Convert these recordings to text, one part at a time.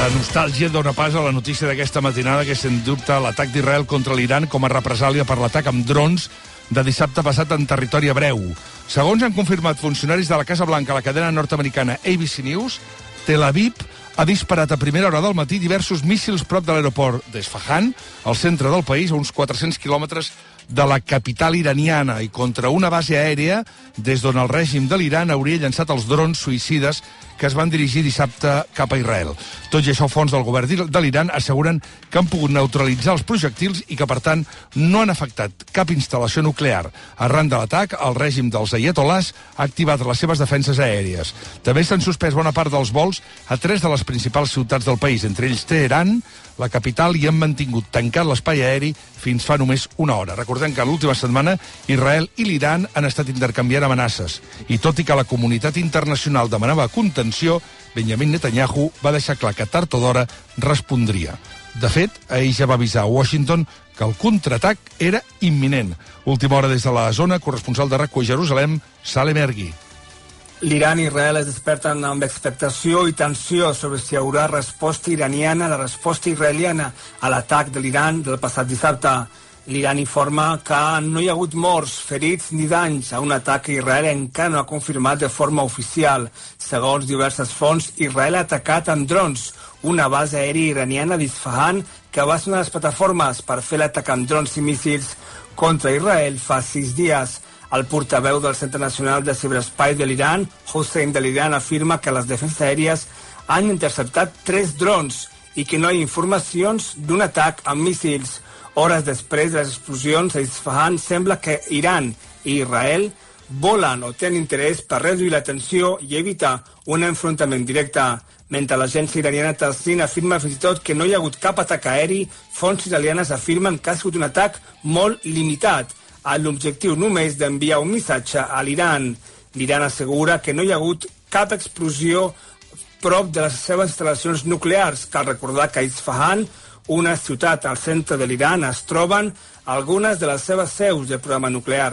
La nostàlgia dona pas a la notícia d'aquesta matinada, que és, sens dubte, l'atac d'Israel contra l'Iran com a represàlia per l'atac amb drons de dissabte passat en territori hebreu. Segons han confirmat funcionaris de la Casa Blanca a la cadena nord-americana ABC News, Tel Aviv ha disparat a primera hora del matí diversos míssils prop de l'aeroport d'Esfahan, al centre del país, a uns 400 quilòmetres de la capital iraniana, i contra una base aèria des d'on el règim de l'Iran hauria llançat els drons suïcides que es van dirigir dissabte cap a Israel. Tot i això, fonts del govern de l'Iran asseguren que han pogut neutralitzar els projectils i que, per tant, no han afectat cap instal·lació nuclear. Arran de l'atac, el règim dels aietolàs ha activat les seves defenses aèries. També s'han suspès bona part dels vols a 3 de les principals ciutats del país, entre ells Teheran, la capital, i han mantingut tancat l'espai aeri fins fa només una hora. Recordem que l'última setmana Israel i l'Iran han estat intercanviant amenaces, i tot i que la comunitat internacional demanava contenció, Benjamin Netanyahu va deixar clar que tard o d'hora respondria. De fet, ahir ja va avisar a Washington que el contraatac era imminent. Última hora des de la zona, corresponsal de RAC1 a Jerusalem, Salem Ergui. L'Iran i Israel es desperten amb expectació i tensió sobre si hi haurà resposta iraniana a la resposta israeliana a l'atac de l'Iran del passat dissabte. L'Iran informa que no hi ha hagut morts, ferits ni danys a un atac que Israel encara no ha confirmat de forma oficial. Segons diverses fonts, Israel ha atacat amb drons una base aèria iraniana d'Isfahan, que va ser una de les plataformes per fer l'atac amb drons i míssils contra Israel fa 6 dies. El portaveu del Centre Nacional de Ciberespai de l'Iran, Hossein Dalilan, afirma que les defenses aèries han interceptat 3 drons i que no hi ha informacions d'un atac amb míssils. Hores després de les explosions a Isfahan, sembla que Iran i Israel volen o tenen interès per reduir la tensió i evitar un enfrontament directe. Mentre l'agència iraniana Tasnim afirma fins i tot que no hi ha hagut cap atac aeri, fonts italianes afirmen que ha sigut un atac molt limitat, amb l'objectiu només d'enviar un missatge a l'Iran. L'Iran assegura que no hi ha hagut cap explosió prop de les seves instal·lacions nuclears. Cal recordar que a Isfahan, una ciutat al centre de l'Iran, es troben algunes de les seves seus de programa nuclear.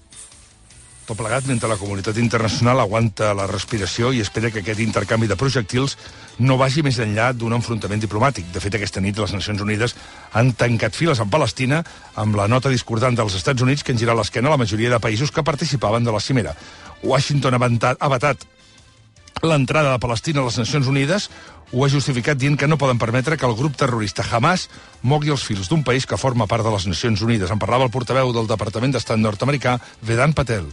Tot plegat mentre la comunitat internacional aguanta la respiració i espera que aquest intercanvi de projectils no vagi més enllà d'un enfrontament diplomàtic. De fet, aquesta nit les Nacions Unides han tancat files amb Palestina amb la nota discordant dels Estats Units que han girat l'esquena a la majoria de països que participaven de la cimera. Washington ha vetat l'entrada de Palestina a les Nacions Unides, ho ha justificat dient que no poden permetre que el grup terrorista Hamas mogui els fils d'un país que forma part de les Nacions Unides. En parlava el portaveu del Departament d'Estat nord-americà, Vedant Patel.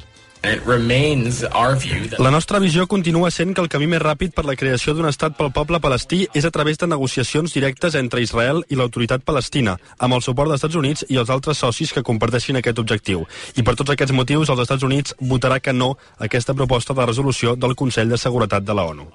La nostra visió continua sent que el camí més ràpid per la creació d'un estat pel poble palestí és a través de negociacions directes entre Israel i l'autoritat palestina, amb el suport dels Estats Units i els altres socis que comparteixin aquest objectiu. I per tots aquests motius, els Estats Units votarà que no a aquesta proposta de resolució del Consell de Seguretat de la ONU.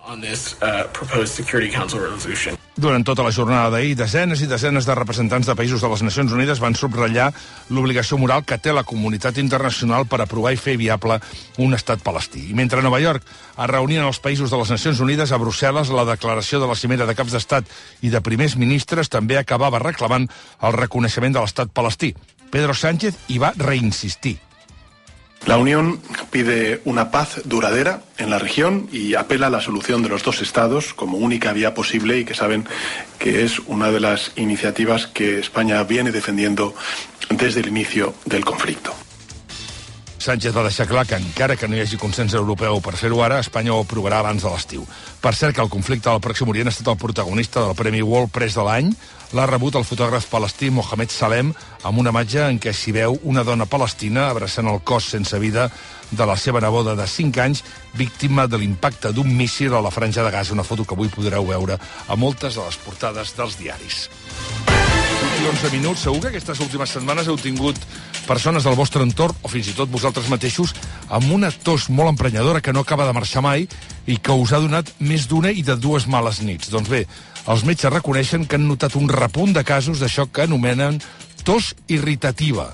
Durant tota la jornada d'ahir, desenes i desenes de representants de països de les Nacions Unides van subratllar l'obligació moral que té la comunitat internacional per aprovar i fer viable un estat palestí. I mentre a Nova York es reunien els països de les Nacions Unides, a Brussel·les la declaració de la cimera de caps d'estat i de primers ministres també acabava reclamant el reconeixement de l'estat palestí. Pedro Sánchez hi va reinsistir. La Unión pide una paz duradera en la región y apela a la solución de los 2 estados como única vía posible y que saben que es una de las iniciativas que España viene defendiendo desde el inicio del conflicto. Sánchez va deixar clar que encara que no hi hagi consens europeu per fer-ho ara, Espanya ho aprovarà abans de l'estiu. Per cert, que el conflicte del Pròxim Orient ha estat el protagonista del Premi World Press de l'any. L'ha rebut el fotògraf palestí Mohamed Salem amb una imatge en què s'hi veu una dona palestina abraçant el cos sense vida de la seva neboda de 5 anys, víctima de l'impacte d'un míssil a la Franja de Gaza, una foto que avui podreu veure a moltes de les portades dels diaris. 11 minuts. Segur que aquestes últimes setmanes heu tingut persones del vostre entorn, o fins i tot vosaltres mateixos, amb una tos molt emprenyadora que no acaba de marxar mai i que us ha donat més d'una i de 2 males nits. Doncs bé, els metges reconeixen que han notat un repunt de casos d'això que anomenen tos irritativa.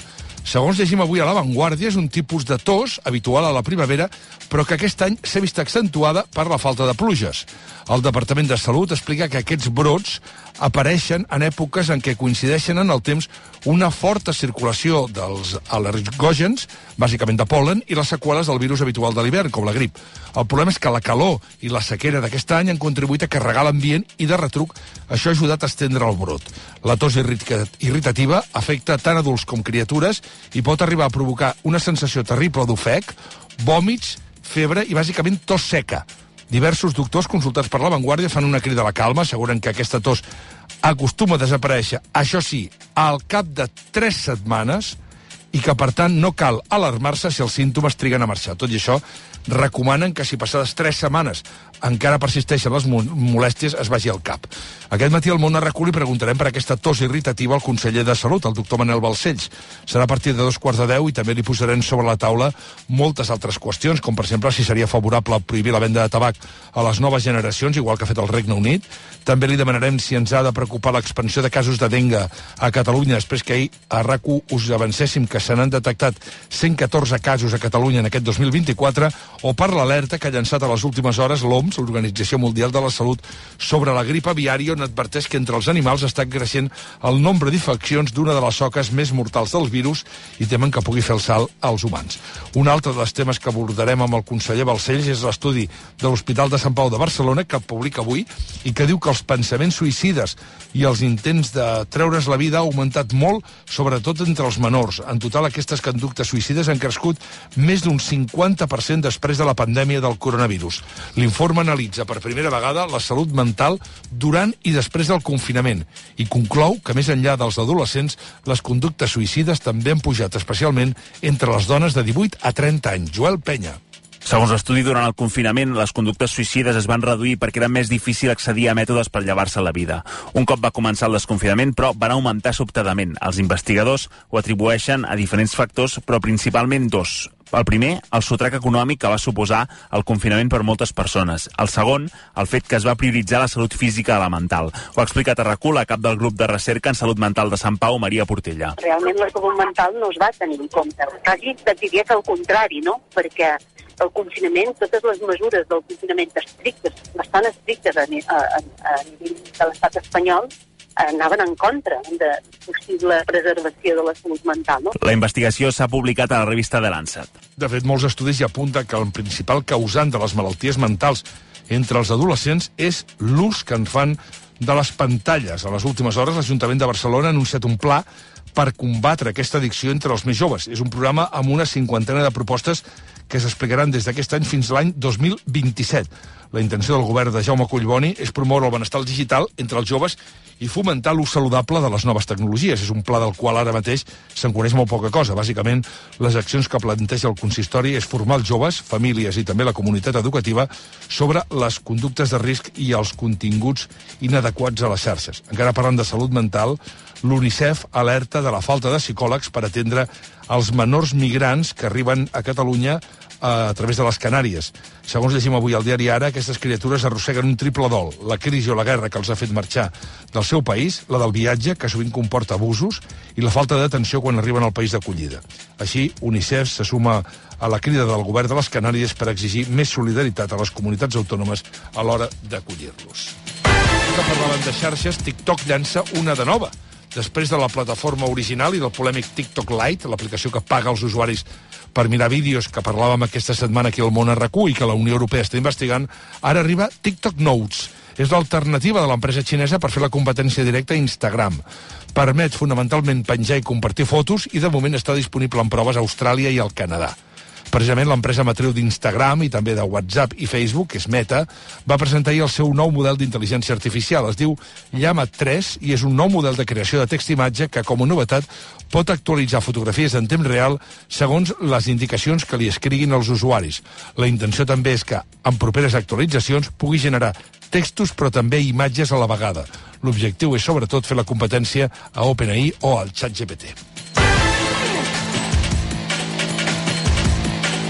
Segons llegim avui a La Vanguardia, és un tipus de tos habitual a la primavera, però que aquest any s'ha vist accentuada per la falta de pluges. El Departament de Salut explica que aquests brots apareixen en èpoques en què coincideixen en el temps una forta circulació dels al·lergògens, bàsicament de pol·len, i les seqüeles del virus habitual de l'hivern, com la grip. El problema és que la calor i la sequera d'aquest any han contribuït a carregar l'ambient i, de retruc, això ha ajudat a estendre el brot. La tos irritativa afecta tant adults com criatures i pot arribar a provocar una sensació terrible d'ofec, vòmits, febre i, bàsicament, tos seca. Diversos doctors consultats per La Vanguardia fan una crida a la calma, asseguren que aquesta tos acostuma a desaparèixer, això sí, al cap de 3 setmanes, i que, per tant, no cal alarmar-se si els símptomes triguen a marxar. Tot i això, recomanen que si passades 3 setmanes encara persisteixen les molèsties, es vagi al cap. Aquest matí al Món RQ li preguntarem per aquesta tos irritativa al conseller de Salut, el doctor Manel Balcells. Serà a partir de 2:15 i també li posarem sobre la taula moltes altres qüestions, com per exemple si seria favorable prohibir la venda de tabac a les noves generacions, igual que ha fet el Regne Unit. També li demanarem si ens ha de preocupar l'expansió de casos de dengue a Catalunya, després que ahir a RAC1 us avancéssim que se n'han detectat 114 casos a Catalunya en aquest 2024, o per l'alerta que ha llançat a les últimes hores l'OMS, l'Organització Mundial de la Salut, sobre la grip aviària, on adverteix que entre els animals està creixent el nombre d'infeccions d'una de les soques més mortals del virus i temen que pugui fer el salt als humans. Un altre dels temes que abordarem amb el conseller Balcells és l'estudi de l'Hospital de Sant Pau de Barcelona, que publica avui, i que diu que els pensaments suïcides i els intents de treure's la vida ha augmentat molt, sobretot entre els menors. En total, aquestes conductes suïcides han crescut més d'un 50% després de la pandèmia del coronavirus. L'informe analitza per primera vegada la salut mental durant i després del confinament i conclou que, més enllà dels adolescents, les conductes suïcides també han pujat, especialment entre les dones de 18 a 30 anys. Joel Penya. Segons l'estudi, durant el confinament, les conductes suïcides es van reduir perquè era més difícil accedir a mètodes per llevar-se la vida. Un cop va començar el desconfinament, però, van augmentar sobtadament. Els investigadors ho atribueixen a diferents factors, però principalment 2. El primer, el sotrac econòmic que va suposar el confinament per moltes persones. El segon, el fet que es va prioritzar la salut física a la mental. Ho ha explicat a RAC1 la cap del grup de recerca en salut mental de Sant Pau, Maria Portella. Realment la salut mental no es va tenir en compte. Quasi diria que al contrari, no? Perquè el confinament, totes les mesures del confinament estrictes, bastant estrictes a nivell de l'estat espanyol, anaven en contra de possible preservació de la salut mental, no? La investigació s'ha publicat a la revista The Lancet. De fet, molts estudis ja apunten que el principal causant de les malalties mentals entre els adolescents és l'ús que en fan de les pantalles. A les últimes hores, l'Ajuntament de Barcelona ha anunciat un pla per combatre aquesta addicció entre els més joves. És un programa amb una 50ena de propostes que s'explicaran des d'aquest any fins l'any 2027. La intenció del govern de Jaume Collboni és promoure el benestar digital entre els joves i fomentar l'ús saludable de les noves tecnologies. És un pla del qual ara mateix se'n coneix molt poca cosa. Bàsicament, les accions que planteja el consistori és formar els joves, famílies i també la comunitat educativa sobre les conductes de risc i els continguts inadequats a les xarxes. Encara parlant de salut mental, l'UNICEF alerta de la falta de psicòlegs per atendre els menors migrants que arriben a Catalunya a través de les Canàries. Segons llegim avui al diari Ara, aquestes criatures arrosseguen un triple dol: la crisi o la guerra que els ha fet marxar del seu país, la del viatge, que sovint comporta abusos, i la falta d'atenció quan arriben al país d'acollida. Així, UNICEF se suma a la crida del govern de les Canàries per exigir més solidaritat a les comunitats autònomes a l'hora d'acollir-los. Que parlàvem de xarxes, TikTok llança una de nova. Després de la plataforma original i del polèmic TikTok Lite, l'aplicació que paga als usuaris per mirar vídeos que parlàvem aquesta setmana aquí al Món RQ i que la Unió Europea està investigant, ara arriba TikTok Notes. És l'alternativa de l'empresa xinesa per fer la competència directa a Instagram. Permet fonamentalment penjar i compartir fotos i de moment està disponible en proves a Austràlia i al Canadà. Precisament l'empresa matriu d'Instagram i també de WhatsApp i Facebook, que és Meta, va presentar ahir el seu nou model d'intel·ligència artificial. Es diu Llama 3 i és un nou model de creació de text i imatge que, com a novetat, pot actualitzar fotografies en temps real segons les indicacions que li escriguin els usuaris. La intenció també és que, en properes actualitzacions, pugui generar textos però també imatges a la vegada. L'objectiu és, sobretot, fer la competència a OpenAI o al ChatGPT.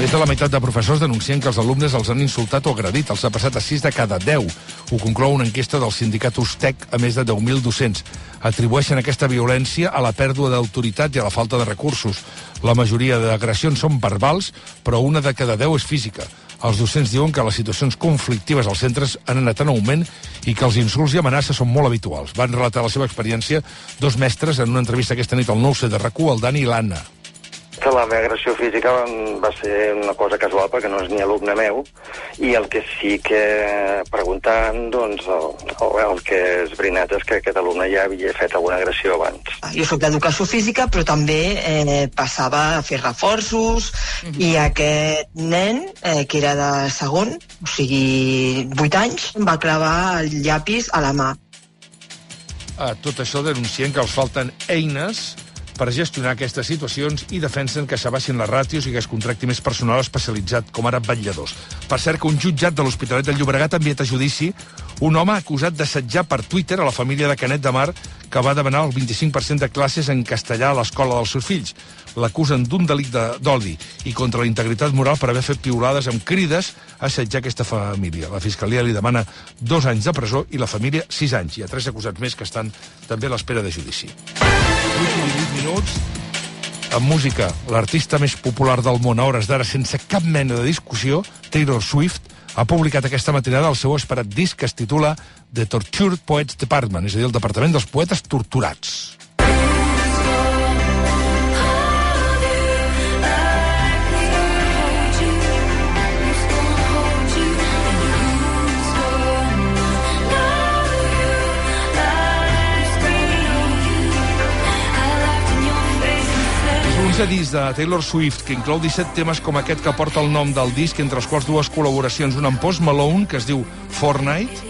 Més de la meitat de professors denuncien que els alumnes els han insultat o agredit. Els ha passat a 6 de cada 10. Ho conclou una enquesta del sindicat USTEC a més de 10.000 docents. Atribueixen aquesta violència a la pèrdua d'autoritat i a la falta de recursos. La majoria d'agressions són verbals, però 1 de cada 10 és física. Els docents diuen que les situacions conflictives als centres han anat en augment i que els insults i amenaces són molt habituals. Van relatar la seva experiència 2 mestres en una entrevista aquesta nit al 9C de RAC1, el Dani i l'Anna. Que la meva agressió física va ser una cosa casual perquè no és ni alumne meu, i el que sí que preguntant, doncs, el que és verinat és que aquest alumne ja havia fet alguna agressió abans. Jo soc d'educació física, però també passava a fer reforços, i aquest nen, que era de segon, o sigui, 8 anys, em va clavar el llapis a la mà. Tot això denuncien que els falten eines per gestionar aquestes situacions i defensen que s'abaixin les ràtios i que es contracti més personal especialitzat, com ara vetlladors. Per cert, que un jutjat de l'Hospitalet de Llobregat ha enviat a judici un home acusat d'assetjar per Twitter a la família de Canet de Mar, que va demanar el 25% de classes en castellà a l'escola dels seus fills. L'acusen d'un delicte d'odi i contra la integritat moral per haver fet piulades amb crides a assetjar aquesta família. La Fiscalia li demana 2 anys de presó i la família 6 anys. Hi ha 3 acusats més que estan també a l'espera de judici. 8 minuts. En música, l'artista més popular del món a hores d'ara, sense cap mena de discussió, Taylor Swift, ha publicat aquesta matinada el seu esperat disc que es titula The Tortured Poets Department, és a dir, el Departament dels Poetes Torturats. Un disc de Taylor Swift que inclou 17 temes com aquest que porta el nom del disc, entre els quals 2 col·laboracions, una amb Post Malone, que es diu Fortnite,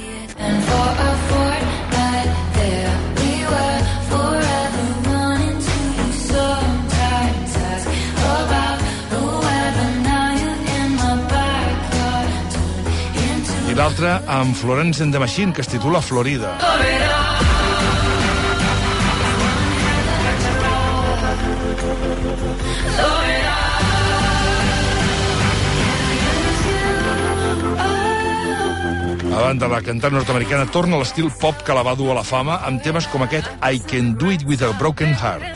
i l'altra amb Florence and the Machine, que es titula Florida. A banda, la cantant nord-americana torna a l'estil pop que la va dur a la fama amb temes com aquest I Can Do It With a Broken Heart.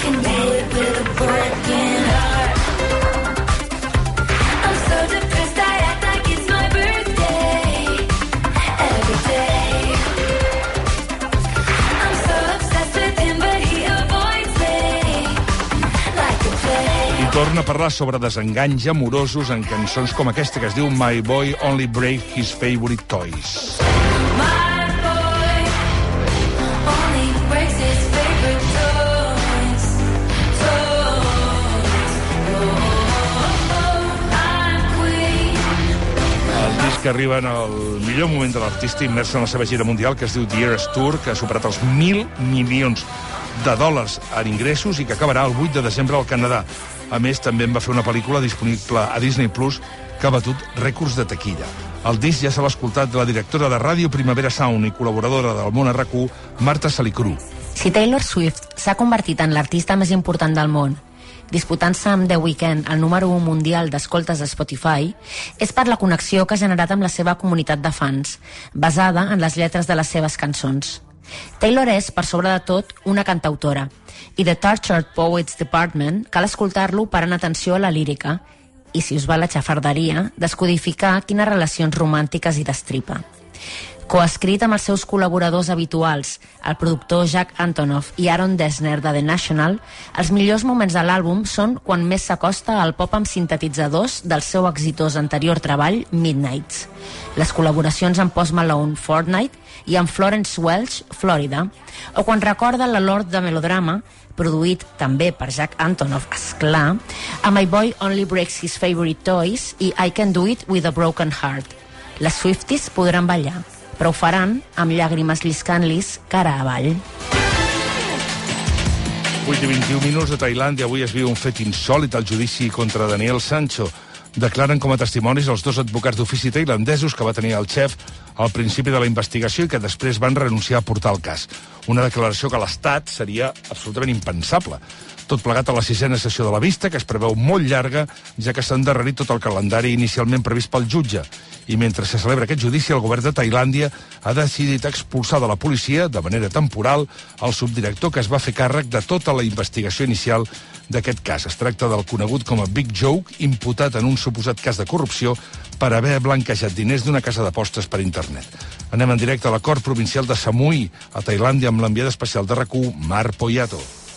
Torna a parlar sobre desenganys amorosos en cançons com aquesta que es diu My Boy Only Breaks His Favorite Toys. El disc arriba en el millor moment de l'artista immers en la seva gira mundial, que es diu The Eras Tour, que ha superat els $1.000 milions en ingressos i que acabarà el 8 de desembre al Canadà. A més, també en va fer una pel·lícula disponible a Disney Plus que ha batut rècords de taquilla. El disc ja se l'ha escoltat de la directora de Ràdio Primavera Sound i col·laboradora del món a RAC1, Marta Salicru. Si Taylor Swift s'ha convertit en l'artista més important del món, disputant-se amb The Weeknd el número 1 mundial d'escoltes a Spotify, és per la connexió que ha generat amb la seva comunitat de fans, basada en les lletres de les seves cançons. Taylor és, per sobre de tot, una cantautora, i The Tortured Poets Department cal escoltar-lo parant atenció a la lírica i, si us va la xafarderia, descodificar quines relacions romàntiques hi destripa. Coescrit amb els seus col·laboradors habituals, el productor Jack Antonoff i Aaron Dessner de The National, els millors moments de l'àlbum són quan més s'acosta al pop amb sintetitzadors del seu exitós anterior treball, Midnights. Les col·laboracions amb Post Malone, Fortnite, i amb Florence Welch, Florida, o quan recorda la Lord de Melodrama, produït també per Jack Antonoff, esclar, a My Boy Only Breaks His Favorite Toys i I Can Do It With a Broken Heart. Les Swifties podran ballar, però ho faran amb llàgrimes lliscant-lis cara avall. 8 i 21 minuts de Tailàndia. Avui es viu un fet insòlit al judici contra Daniel Sancho. Declaren com a testimonis els 2 advocats d'ofici tailandesos que va tenir el xef al principi de la investigació i que després van renunciar a portar el cas. Una declaració que a l'Estat seria absolutament impensable. Tot plegat a la 6ª sessió de la vista, que es preveu molt llarga, ja que s'ha endarrerit tot el calendari inicialment previst pel jutge. I mentre se celebra aquest judici, el govern de Tailàndia ha decidit expulsar de la policia, de manera temporal, el subdirector que es va fer càrrec de tota la investigació inicial d'aquest cas. Es tracta del conegut com a Big Joke, imputat en un suposat cas de corrupció per haver blanquejat diners d'una casa d'apostes per internet. Anem en directe a la Cort Provincial de Samui, a Tailàndia, amb l'enviada especial de RAC1, Mar Poyato.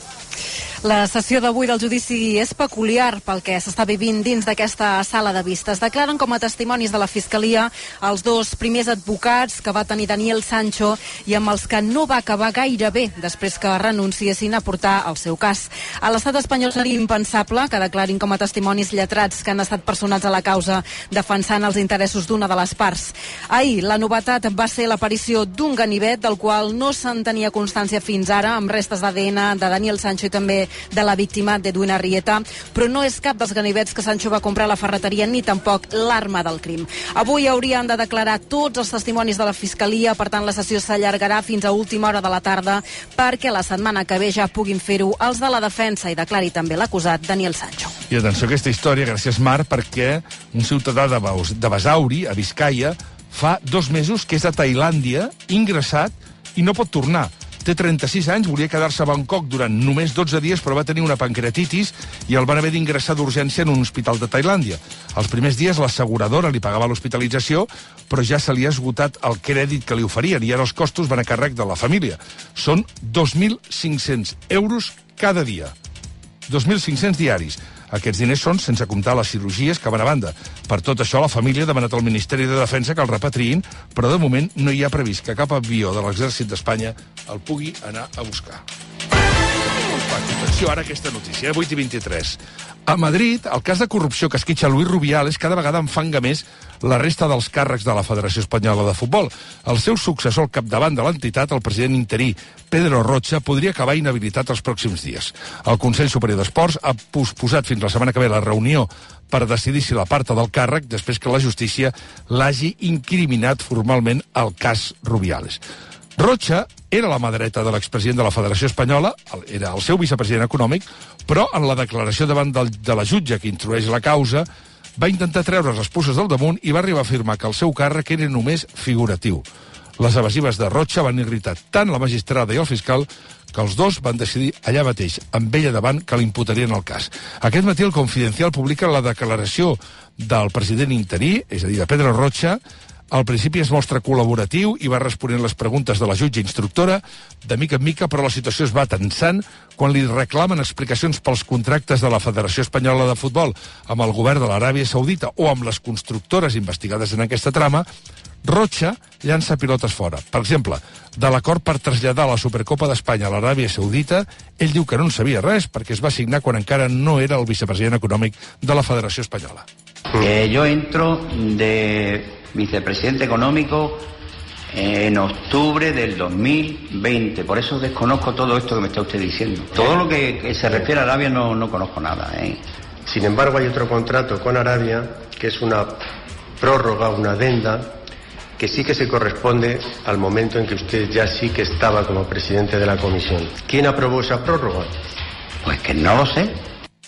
La sessió d'avui del judici és peculiar pel que s'està vivint dins d'aquesta sala de vistes. Declaren com a testimonis de la Fiscalia els dos primers advocats que va tenir Daniel Sancho i amb els que no va acabar gaire bé després que renunciessin a portar el seu cas. A l'estat espanyol seria impensable que declarin com a testimonis lletrats que han estat personats a la causa defensant els interessos d'una de les parts. Ahir, la novetat va ser l'aparició d'un ganivet del qual no se'n tenia constància fins ara, amb restes d'ADN de Daniel Sancho i també de la víctima d'Edwin Arrieta, però no és cap dels ganivets que Sancho va comprar a la ferreteria ni tampoc l'arma del crim. Avui haurien de declarar tots els testimonis de la Fiscalia, per tant la sessió s'allargarà fins a última hora de la tarda perquè la setmana que ve ja puguin fer-ho els de la defensa i declari també l'acusat Daniel Sancho. I atenció a aquesta història, gràcies Mar, perquè un ciutadà de Basauri, a Biscaia, fa 2 mesos que és a Tailàndia, ingressat, i no pot tornar. Té 36 anys, volia quedar-se a Bangkok durant només 12 dies, però va tenir una pancreatitis i el van haver d'ingressar d'urgència en un hospital de Tailàndia. Els primers dies l'asseguradora li pagava l'hospitalització, però ja se li ha esgotat el crèdit que li oferien i ara els costos van a càrrec de la família. Són 2.500 euros cada dia. 2.500 diaris. Aquests diners són sense comptar les cirurgies que van a banda. Per tot això, la família ha demanat al Ministeri de Defensa que el repatriïn, però de moment no hi ha previst que cap avió de l'Exèrcit d'Espanya el pugui anar a buscar. Atenció ara aquesta notícia, 8:23. A Madrid, el cas de corrupció que esquitxa Luis Rubiales cada vegada enfanga més la resta dels càrrecs de la Federació Espanyola de Futbol. El seu successor al capdavant de l'entitat, el president interí Pedro Rocha, podria acabar inhabilitat els pròxims dies. El Consell Superior d'Esports ha posposat fins la setmana que ve la reunió per decidir si l'aparta del càrrec després que la justícia l'hagi incriminat formalment al cas Rubiales. Rocha era la mà dreta de l'expresident de la Federació Espanyola, era el seu vicepresident econòmic, però en la declaració davant de la jutge que introdueix la causa va intentar treure les puces del damunt i va arribar a afirmar que el seu càrrec era només figuratiu. Les evasives de Rocha van irritar tant la magistrada i el fiscal que els dos van decidir allà mateix, amb ella davant, que l'imputarien al cas. Aquest matí el Confidencial publica la declaració del president interí, és a dir, de Pedro Rocha. Al principi es mostra col·laboratiu i va responent les preguntes de la jutge instructora, de mica en mica, però la situació es va tensant quan li reclamen explicacions pels contractes de la Federació Espanyola de Futbol amb el govern de l'Aràbia Saudita o amb les constructores investigades en aquesta trama. Rocha llança pilotes fora. Per exemple, de l'acord per traslladar la Supercopa d'Espanya a l'Aràbia Saudita, ell diu que no en sabia res perquè es va signar quan encara no era el vicepresident econòmic de la Federació Espanyola. Yo entro de vicepresidente económico en octubre del 2020. Por eso desconozco todo esto que me está usted diciendo. Todo lo que se refiere a Arabia no conozco nada. Sin embargo, hay otro contrato con Arabia, que es una prórroga, una adenda, que sí que se corresponde al momento en que usted ya sí que estaba como presidente de la comisión. ¿Quién aprobó esa prórroga? Pues que no lo sé.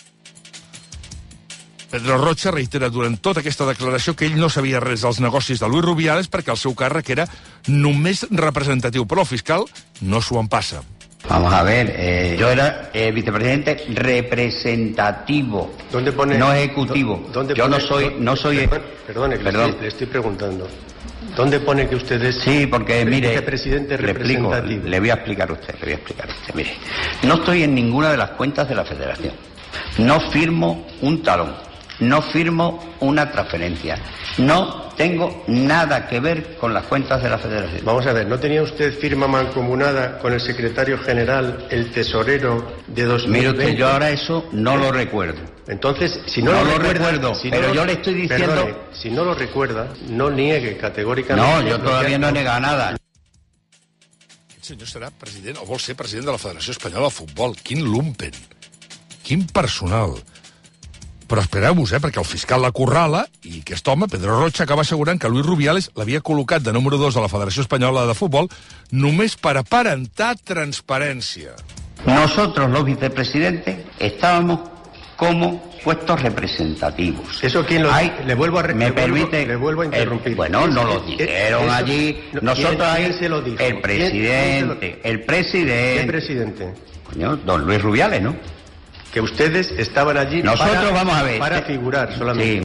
Pedro Rocha reitera durant tota aquesta declaració que ell no sabia res dels negocis de Luis Rubiales perquè el seu càrrec era només representatiu, però el fiscal no s'ho empassa. Vamos a ver, yo era vicepresidente representativo, no ejecutivo. Yo no soy... Perdone, le estoy preguntando. ¿Dónde pone que usted es vicepresidente representativo? Le voy a explicar a usted, Mire, no estoy en ninguna de las cuentas de la Federación. No firmo un talón. No firmo una transferencia. No tengo nada que ver con las cuentas de la Federación. Vamos a ver, ¿no tenía usted firma mancomunada con el secretario general, el tesorero de 2020? Mire usted, yo ahora eso no lo recuerdo. Entonces, si no lo recuerdo, pero yo le estoy diciendo... Perdone, si no lo recuerda, no niegue categóricamente... No, yo todavía no he negado nada. Aquest senyor serà president, o vol ser president de la Federació Espanyola de Futbol. Quin lumpen. Quin personal. Però espereu-vos, perquè el fiscal l'acorrala i aquest home, Pedro Rocha, acaba assegurant que Luis Rubiales l'havia col·locat de número 2 a la Federació Espanyola de Futbol només per aparentar transparència. Nosotros, los vicepresidentes, estábamos como puestos representativos. ¿Eso quién lo dice? Le vuelvo a interrumpir. Bueno, no lo dijeron allí. Nosotros ahí, ¿quién se lo dijo? El presidente. ¿Qué presidente? Coño, don Luis Rubiales, ¿no? Que ustedes estaban allí nosotros vamos a ver para figurar solamente.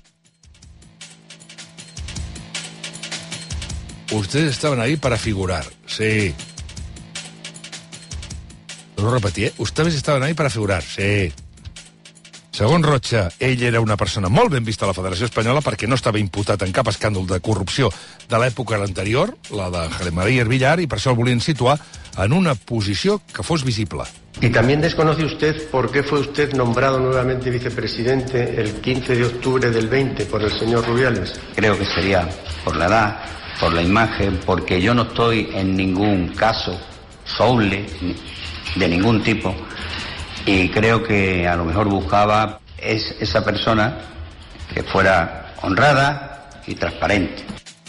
Sí. Ustedes estaban ahí para figurar, sí. Lo repetir, ustedes estaven ahí para figurar, sí. Segons Rocha, ell era una persona molt ben vista a la Federació Espanyola perquè no estava imputat en cap escàndol de corrupció de l'època anterior, la de José María Villar, i per això el volien situar en una posició que fos visible. ¿Y también desconoce usted por qué fue usted nombrado nuevamente vicepresidente el 15 de octubre del 20 por el señor Rubiales? Creo que sería por la edad, por la imagen, porque yo no estoy en ningún caso soule de ningún tipo. Y creo que a lo mejor buscaba esa persona que fuera honrada y transparente.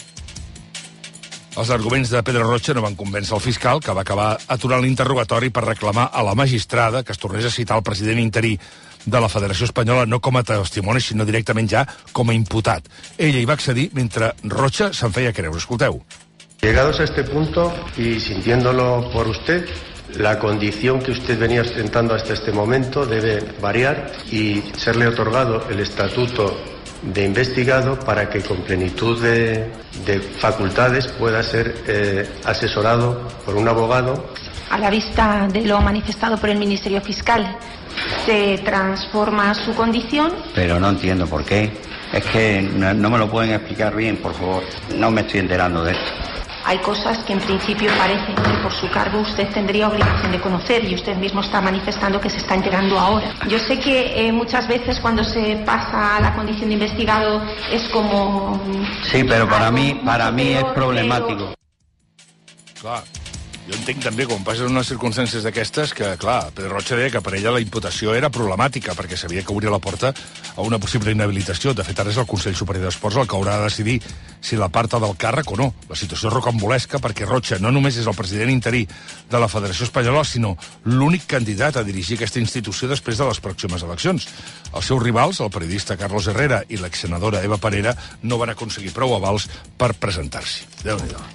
Els arguments de Pedro Rocha no van convèncer el fiscal, que va acabar aturant l'interrogatori per reclamar a la magistrada que es tornés a citar el president interí de la Federació Espanyola no com a testimoni, sinó directament ja com a imputat. Ella hi va accedir mentre Rocha se'n feia creure. Escolteu. Llegados a este punto y sintiéndolo por usted, la condición que usted venía ostentando hasta este momento debe variar y serle otorgado el estatuto de investigado para que con plenitud de facultades pueda ser asesorado por un abogado. A la vista de lo manifestado por el Ministerio Fiscal, se transforma su condición. Pero no entiendo por qué. Es que no me lo pueden explicar bien, por favor. No me estoy enterando de esto. Hay cosas que en principio parece que por su cargo usted tendría obligación de conocer y usted mismo está manifestando que se está enterando ahora. Yo sé que muchas veces cuando se pasa a la condición de investigado es como... Sí, pero para mí es problemático. Clar, jo entenc també, quan passen unes circumstàncies d'aquestes, que, clar, Pedro Rocha deia que per ella la imputació era problemàtica, perquè sabia que obria la porta a una possible inhabilitació. De fet, ara és el Consell Superior d'Esports el que haurà de decidir si l'aparta del càrrec o no. La situació és rocambolesca perquè Rocha no només és el president interí de la Federació Espanyola, sinó l'únic candidat a dirigir aquesta institució després de les pròximes eleccions. Els seus rivals, el periodista Carlos Herrera i l'exsenadora Eva Parera, no van aconseguir prou avals per presentar-s'hi. Déu-n'hi-do.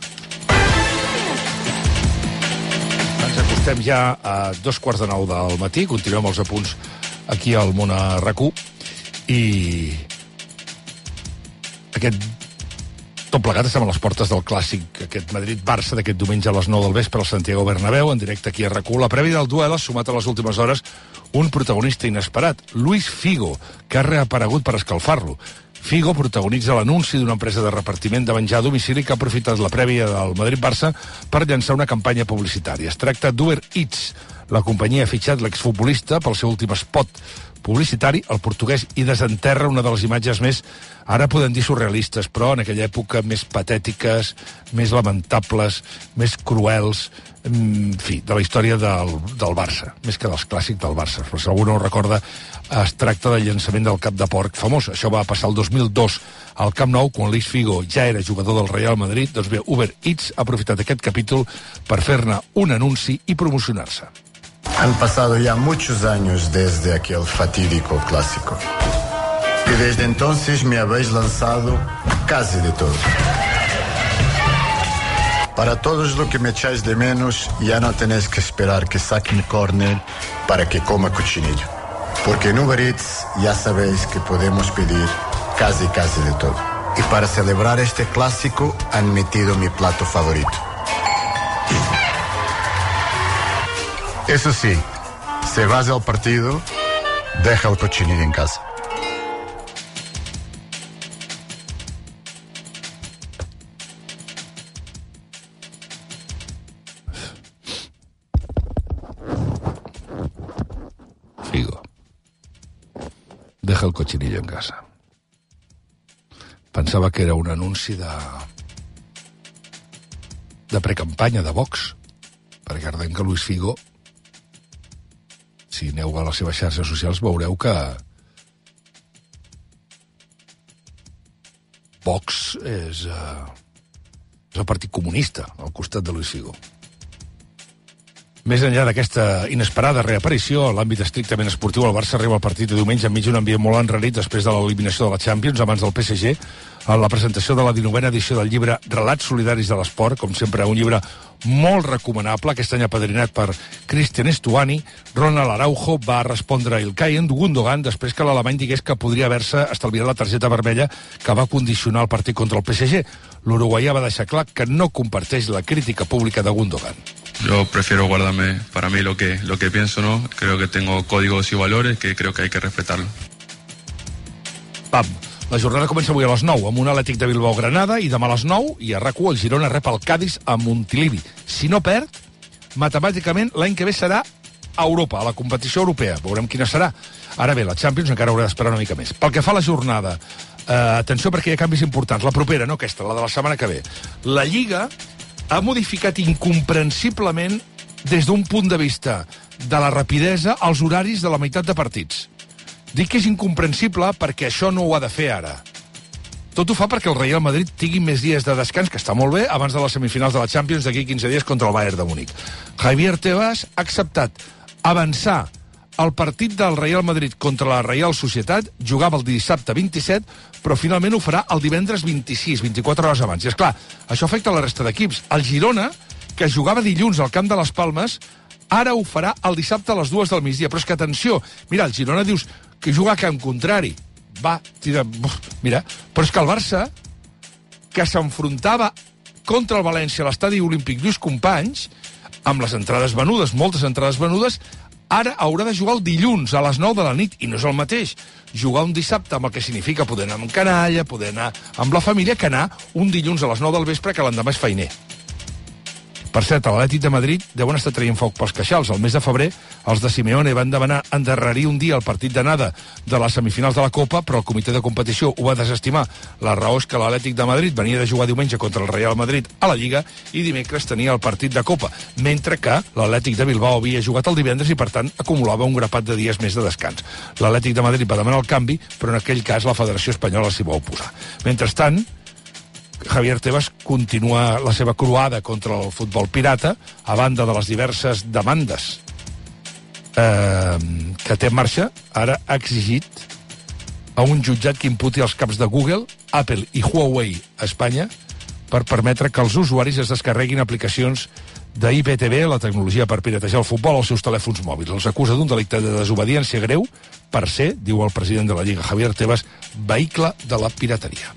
Ens acostem ja a 2:15 del matí, continuem els apunts aquí al Món a RAC1, i tot plegat estem a les portes del clàssic, aquest Madrid-Barça d'aquest diumenge a les 9 del vespre al Santiago Bernabéu, en directe aquí a RAC1. La prèvia del duel ha sumat a les últimes hores un protagonista inesperat, Luis Figo, que ha reaparegut per escalfar-lo. Figo protagonitza l'anunci d'una empresa de repartiment de menjar a domicili que ha aprofitat la prèvia del Madrid-Barça per llançar una campanya publicitària. Es tracta d'Uber Eats. La companyia ha fitxat l'exfutbolista pel seu últim spot publicitari, el portuguès, i desenterra una de les imatges més, ara podem dir surrealistes, però en aquella època més patètiques, més lamentables, més cruels, en fi, de la història del Barça, més que dels clàssics del Barça. Però si algú no ho recorda, es tracta del llançament del cap de porc famós. Això va passar el 2002 al Camp Nou, quan Luis Figo ja era jugador del Real Madrid. Doncs bé, Uber Eats ha aprofitat aquest capítol per fer-ne un anunci i promocionar-se. Han pasado ya muchos años desde aquel fatídico clásico. Y desde entonces me habéis lanzado casi de todo. Para todos los que me echáis de menos, ya no tenéis que esperar que saque mi córner para que coma cochinillo. Porque en Uber Eats ya sabéis que podemos pedir casi de todo. Y para celebrar este clásico han metido mi plato favorito. Eso sí, si vas al partido, deja el cochinillo en casa. Figo. Deja el cochinillo en casa. Pensava que era un anunci de precampanya de Vox, perquè recordem que Luis Figo, si aneu a les seves xarxes socials, veureu que Vox és el Partit Comunista, al costat de Luis Figo. Més enllà d'aquesta inesperada reaparició, a l'àmbit estrictament esportiu, el Barça arriba al partit de diumenge enmig d'un ambient molt enrarit després de l'eliminació de la Champions, abans del PSG, a la presentació de la 19a edició del llibre Relats solidaris de l'esport, com sempre un llibre molt recomanable, aquest any apadrinat per Cristian Estuani. Ronald Araujo va respondre a Ilkay Gundogan després que l'alemany digués que podria haver-se estalviat la targeta vermella que va condicionar el partit contra el PSG. L'uruguaià va deixar clar que no comparteix la crítica pública de Gundogan. Yo prefiero guardarme para mí lo que pienso, ¿no? Creo que tengo códigos y valores que creo que hay que respetarlo. Pam. La jornada comença avui a les 9 amb un Atlètic de Bilbao-Granada i demà a les 9 i a RAC1 el Girona rep el Cádiz a Montilivi. Si no perd, matemàticament l'any que ve serà a Europa, a la competició europea. Veurem quina serà. Ara bé, la Champions encara haurà d'esperar una mica més. Pel que fa a la jornada, atenció perquè hi ha canvis importants. La propera, no aquesta, la de la setmana que ve. La Lliga ha modificat incomprensiblement, des d'un punt de vista de la rapidesa, els horaris de la meitat de partits. Dic que és incomprensible perquè això no ho ha de fer ara. Tot ho fa perquè el Real Madrid tingui més dies de descans, que està molt bé, abans de les semifinals de la Champions d'aquí 15 dies contra el Bayern de Múnich. Javier Tebas ha acceptat avançar el partit del Real Madrid contra la Real Societat, jugava el dissabte 27, però finalment ho farà el divendres 26, 24 hores abans. I esclar, això afecta la resta d'equips. El Girona, que jugava dilluns al camp de les Palmes, ara ho farà el dissabte a les 2 del migdia. Però és que, atenció, mira, el Girona dius que juga a camp contrari. Va, tira... Mira, però és que el Barça, que s'enfrontava contra el València a l'estadi olímpic Lluís Companys, amb les entrades venudes, moltes entrades venudes, ara haurà de jugar el dilluns a les 9 de la nit, i no és el mateix jugar un dissabte amb el que significa poder anar amb canalla, poder anar amb la família, que anar un dilluns a les 9 del vespre, que l'endemà és feiner. Per cert, a l'Atlètic de Madrid deuen estar traient foc pels queixals. El mes de febrer, els de Simeone van demanar endarrerir un dia el partit d'anada de les semifinals de la Copa, però el comitè de competició ho va desestimar. La raó és que l'Atlètic de Madrid venia de jugar diumenge contra el Real Madrid a la Lliga i dimecres tenia el partit de Copa, mentre que l'Atlètic de Bilbao havia jugat el divendres i, per tant, acumulava un grapat de dies més de descans. L'Atlètic de Madrid va demanar el canvi, però en aquell cas la Federació Espanyola s'hi va oposar. Mentrestant, Javier Tebas continua la seva croada contra el futbol pirata, a banda de les diverses demandes que té en marxa. Ara ha exigit a un jutjat que imputi els caps de Google, Apple i Huawei a Espanya per permetre que els usuaris es descarreguin aplicacions d'IPTV, la tecnologia per piratejar el futbol, als seus telèfons mòbils. Els acusa d'un delicte de desobediència greu per ser, diu el president de la Lliga, Javier Tebas, vehicle de la pirateria.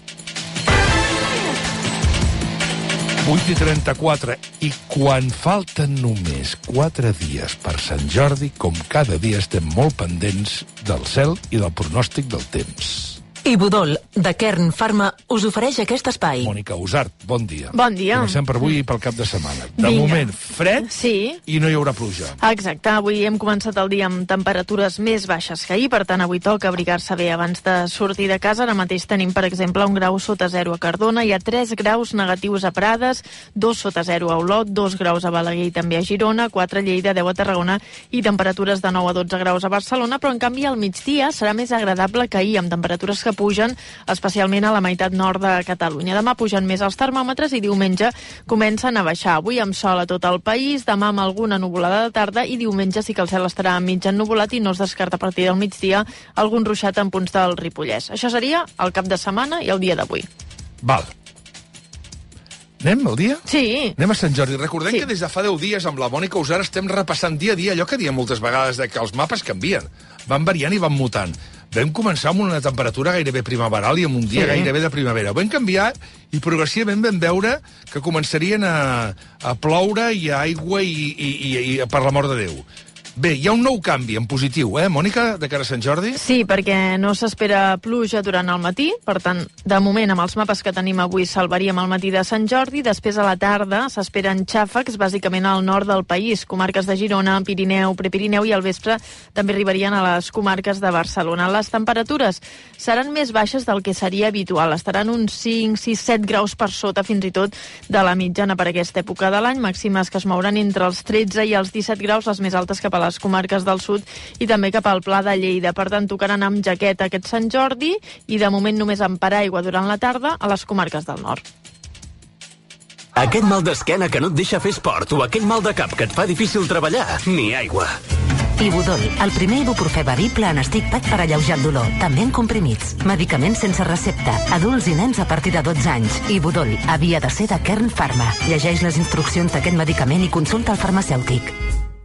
8:34, i quan falten només 4 dies per Sant Jordi, com cada dia estem molt pendents del cel i del pronòstic del temps. Ibudol, de Kern Pharma, us ofereix aquest espai. Mònica Usart, bon dia. Bon dia. Comencem per avui i pel cap de setmana. De moment, fred, sí, i no hi haurà pluja. Exacte, avui hem començat el dia amb temperatures més baixes que ahir, per tant avui toca abrigar-se bé abans de sortir de casa. Ara mateix tenim, per exemple, 1 grau sota 0 a Cardona, hi ha 3 graus negatius a Prades, 2 sota 0 a Olot, 2 graus a Balaguer i també a Girona, 4 a Lleida, 10 a Tarragona i temperatures de 9 a 12 graus a Barcelona, però en canvi al migdia serà més agradable que ahir, amb temperatures que pugen, especialment a la meitat nord de Catalunya. Demà pugen més els termòmetres i diumenge comencen a baixar. Avui amb sol a tot el país, demà amb alguna nuvolada de tarda i diumenge sí que el cel estarà mig ennuvolat i no es descarta a partir del migdia algun ruixat en punts del Ripollès. Això seria el cap de setmana i el dia d'avui. Val. Anem al dia? Sí. Anem a Sant Jordi. Recordem que des de fa 10 dies amb la Mònica Usart estem repassant dia a dia allò que diem moltes vegades, de que els mapes canvien, van variant i van mutant. Vam començar amb una temperatura gairebé primaveral i amb un dia gairebé de primavera. Vam canviar i progressivament vam veure que començarien a ploure i a aigua i per l'amor de Déu. Bé, hi ha un nou canvi en positiu, Mònica, de cara a Sant Jordi? Sí, perquè no s'espera pluja durant el matí, per tant, de moment, amb els mapes que tenim avui, salvaríem el matí de Sant Jordi. Després, a la tarda, s'esperen xàfecs, bàsicament al nord del país, comarques de Girona, Pirineu, Prepirineu, i al vespre també arribarien a les comarques de Barcelona. Les temperatures seran més baixes del que seria habitual, estaran uns 5, 6, 7 graus per sota, fins i tot, de la mitjana per aquesta època de l'any, màximes que es mouran entre els 13 i els 17 graus, les més altes cap a la les comarques del sud i també cap al Pla de Lleida. Per tant, tocaran amb jaqueta aquest Sant Jordi i de moment només amb paraigua durant la tarda a les comarques del nord. Aquest mal d'esquena que no et deixa fer esport o aquell mal de cap que et fa difícil treballar, ni aigua. Ibudol, el primer ibuprofè bevible en stick pack per alleujar el dolor, també en comprimits. Medicaments sense recepta, adults i nens a partir de 12 anys. Ibudol havia de ser de Kern Pharma. Llegeix les instruccions d'aquest medicament i consulta el farmacèutic.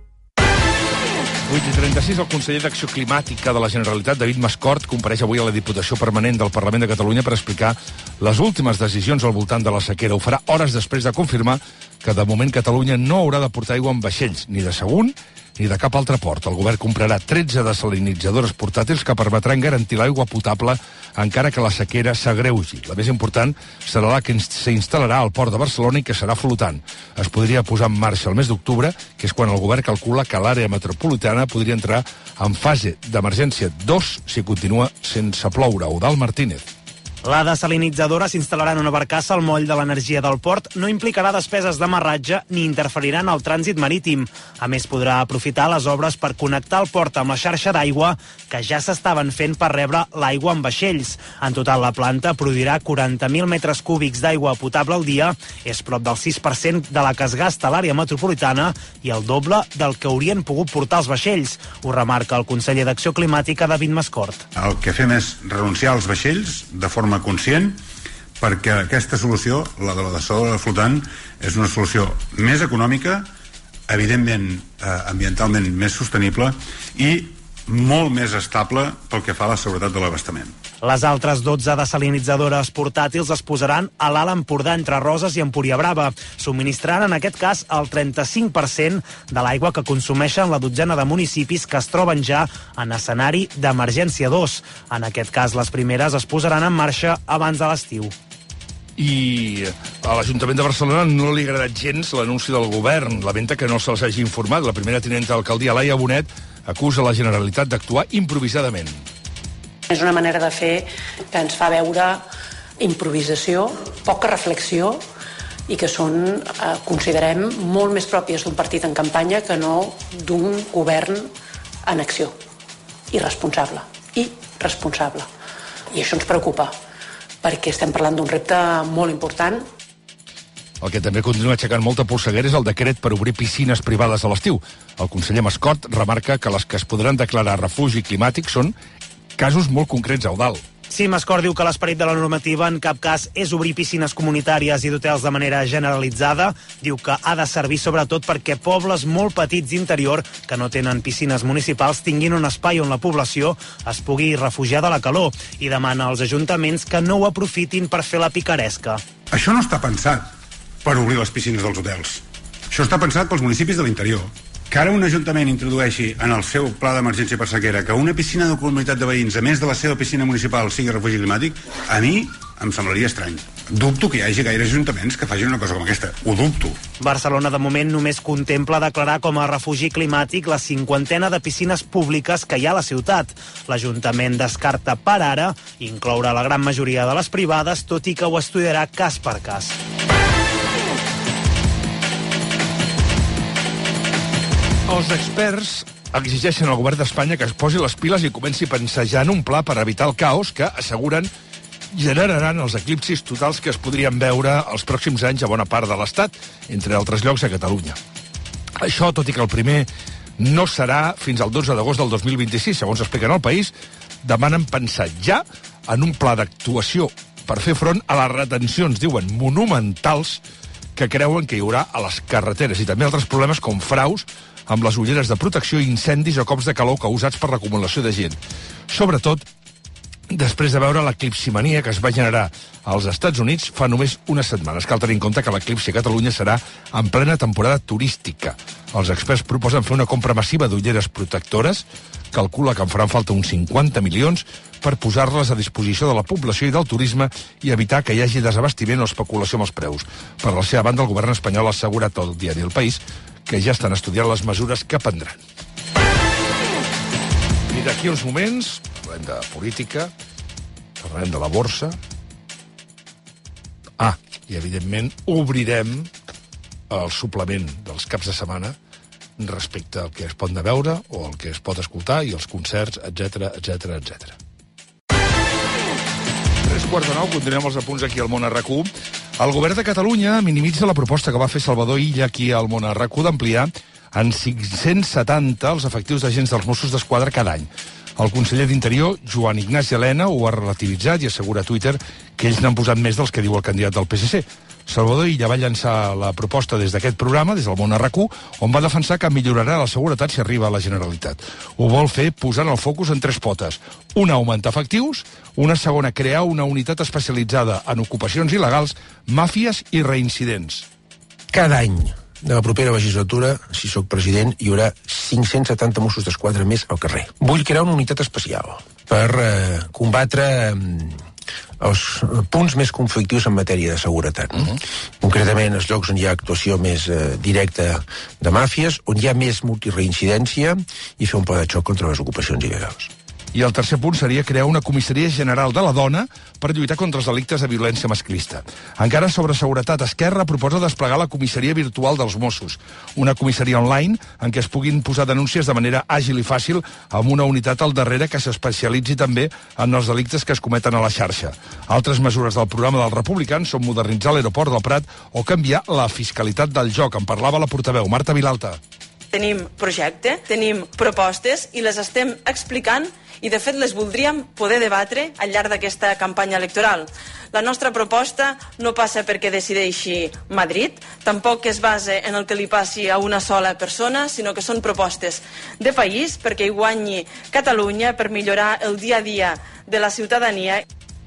8:36, el conseller d'Acció Climàtica de la Generalitat, David Mascort, compareix avui a la Diputació Permanent del Parlament de Catalunya per explicar les últimes decisions al voltant de la sequera. Ho farà hores després de confirmar que de moment Catalunya no haurà de portar aigua en vaixells, ni de Sagunt ni de cap altre port. El govern comprarà 13 desalinitzadores portàtils que permetran garantir l'aigua potable encara que la sequera s'agreugi. La més important serà la que s'instal·larà al port de Barcelona i que serà flotant. Es podria posar en marxa el mes d'octubre, que és quan el govern calcula que l'àrea metropolitana podria entrar en fase d'emergència 2 si continua sense ploure. Eudald Martínez. La desalinitzadora s'instal·larà en una barcassa al moll de l'energia del port, no implicarà despeses d'amarratge ni interferirà en el trànsit marítim. A més, podrà aprofitar les obres per connectar el port amb la xarxa d'aigua que ja s'estaven fent per rebre l'aigua en vaixells. En total, la planta produirà 40.000 metres cúbics d'aigua potable al dia, és prop del 6% de la que es gasta a l'àrea metropolitana i el doble del que haurien pogut portar els vaixells. Ho remarca el conseller d'Acció Climàtica, David Mascort. El que fem és renunciar als vaixells de forma conscient, perquè aquesta solució, la de la dessaladora flotant, és una solució més econòmica, evidentment ambientalment més sostenible i molt més estable pel que fa a la seguretat de l'abastament. Les altres 12 desalinitzadores portàtils es posaran a l'Alt Empordà entre Roses i Empúria Brava. Subministraran en aquest cas el 35% de l'aigua que consumeixen la dotzena de municipis que es troben ja en escenari d'emergència 2. En aquest cas, les primeres es posaran en marxa abans de l'estiu. I a l'Ajuntament de Barcelona no li ha agradat gens l'anunci del govern. Lamenta que no se'ls hagi informat. La primera tinenta d'alcaldia, Laia Bonet, acusa la Generalitat d'actuar improvisadament. És una manera de fer que ens fa veure improvisació, poca reflexió i que són, considerem, molt més pròpies d'un partit en campanya que no d'un govern en acció. Irresponsable. I això ens preocupa, perquè estem parlant d'un repte molt important. El que també continua aixecant molta polseguera és el decret per obrir piscines privades a l'estiu. El conseller Mascort remarca que les que es podran declarar refugi climàtic són casos molt concrets, Eudald. Sí, Mascort diu que l'esperit de la normativa en cap cas és obrir piscines comunitàries i d'hotels de manera generalitzada. Diu que ha de servir sobretot perquè pobles molt petits d'interior que no tenen piscines municipals tinguin un espai on la població es pugui refugiar de la calor i demana als ajuntaments que no ho aprofitin per fer la picaresca. Això no està pensat per obrir les piscines dels hotels. Això està pensat pels municipis de l'interior. Que ara un ajuntament introdueixi en el seu pla d'emergència per sequera que una piscina de comunitat de veïns, a més de la seva piscina municipal, sigui refugi climàtic, a mi em semblaria estrany. Dubto que hi hagi gaires ajuntaments que facin una cosa com aquesta. Ho dubto. Barcelona, de moment, només contempla declarar com a refugi climàtic la 50ena de piscines públiques que hi ha a la ciutat. L'Ajuntament descarta per ara incloure la gran majoria de les privades, tot i que ho estudiarà cas per cas. Els experts exigeixen al govern d'Espanya que es posi les piles i comenci a pensar ja en un pla per evitar el caos que, asseguren, generaran els eclipsis totals que es podrien veure els pròxims anys a bona part de l'Estat, entre altres llocs a Catalunya. Això, tot i que el primer no serà fins al 12 d'agost del 2026, segons expliquen al País, demanen pensar ja en un pla d'actuació per fer front a les retencions, diuen, monumentals que creuen que hi haurà a les carreteres i també altres problemes com fraus amb les ulleres de protecció, incendis o cops de calor causats per l'acumulació de gent. Sobretot, després de veure l'eclipsimania que es va generar als Estats Units fa només unes setmanes. Cal tenir en compte que l'eclipsi a Catalunya serà en plena temporada turística. Els experts proposen fer una compra massiva d'ulleres protectores, calcula que en faran falta uns 50 milions per posar-les a disposició de la població i del turisme i evitar que hi hagi desabastiment o especulació amb els preus. Per la seva banda, el govern espanyol ha assegurat al diari El País que ja estan estudiant les mesures que prendran. I d'aquí uns moments parlem de política, parlem de la borsa. I evidentment obrirem el suplement dels caps de setmana respecte al que es pot anar a veure o el que es pot escoltar i els concerts, etc. 3:45, continuem els apunts aquí al Món a RAC1. El govern de Catalunya minimitza la proposta que va fer Salvador Illa aquí al Món a RAC1 d'ampliar en 570 els efectius d'agents dels Mossos d'Esquadra cada any. El conseller d'Interior, Joan Ignasi Elena, ho ha relativitzat i assegura a Twitter que ells n'han posat més dels que diu el candidat del PSC. Salvador Illa va llançar la proposta des d'aquest programa, des del Món a RAC1, on va defensar que millorarà la seguretat si arriba a la Generalitat. Ho vol fer posant el focus en 3 potes. Una, augmentar efectius; una segona, crear una unitat especialitzada en ocupacions il·legals, màfies i reincidents. Cada any de la propera legislatura, si sóc president, hi haurà 570 Mossos d'Esquadra més al carrer. Vull crear una unitat especial per combatre els punts més conflictius en matèria de seguretat. Concretament, els llocs on hi ha actuació més directa de màfies, on hi ha més multireincidència, i fer un pla de xoc contra les ocupacions il·legals. I el tercer punt seria crear una comissaria general de la dona per lluitar contra els delictes de violència masclista. Encara sobre seguretat, Esquerra proposa desplegar la comissaria virtual dels Mossos, una comissaria online en què es puguin posar denúncies de manera àgil i fàcil, amb una unitat al darrere que s'especialitzi també en els delictes que es cometen a la xarxa. Altres mesures del programa dels republicans són modernitzar l'aeroport del Prat o canviar la fiscalitat del joc. En parlava la portaveu, Marta Vilalta. Tenim projecte, tenim propostes i les estem explicant i de fet les voldríem poder debatre al llarg d'aquesta campanya electoral. La nostra proposta no passa perquè decideixi Madrid, tampoc es basa en el que li passi a una sola persona, sinó que són propostes de país perquè hi guanyi Catalunya per millorar el dia a dia de la ciutadania.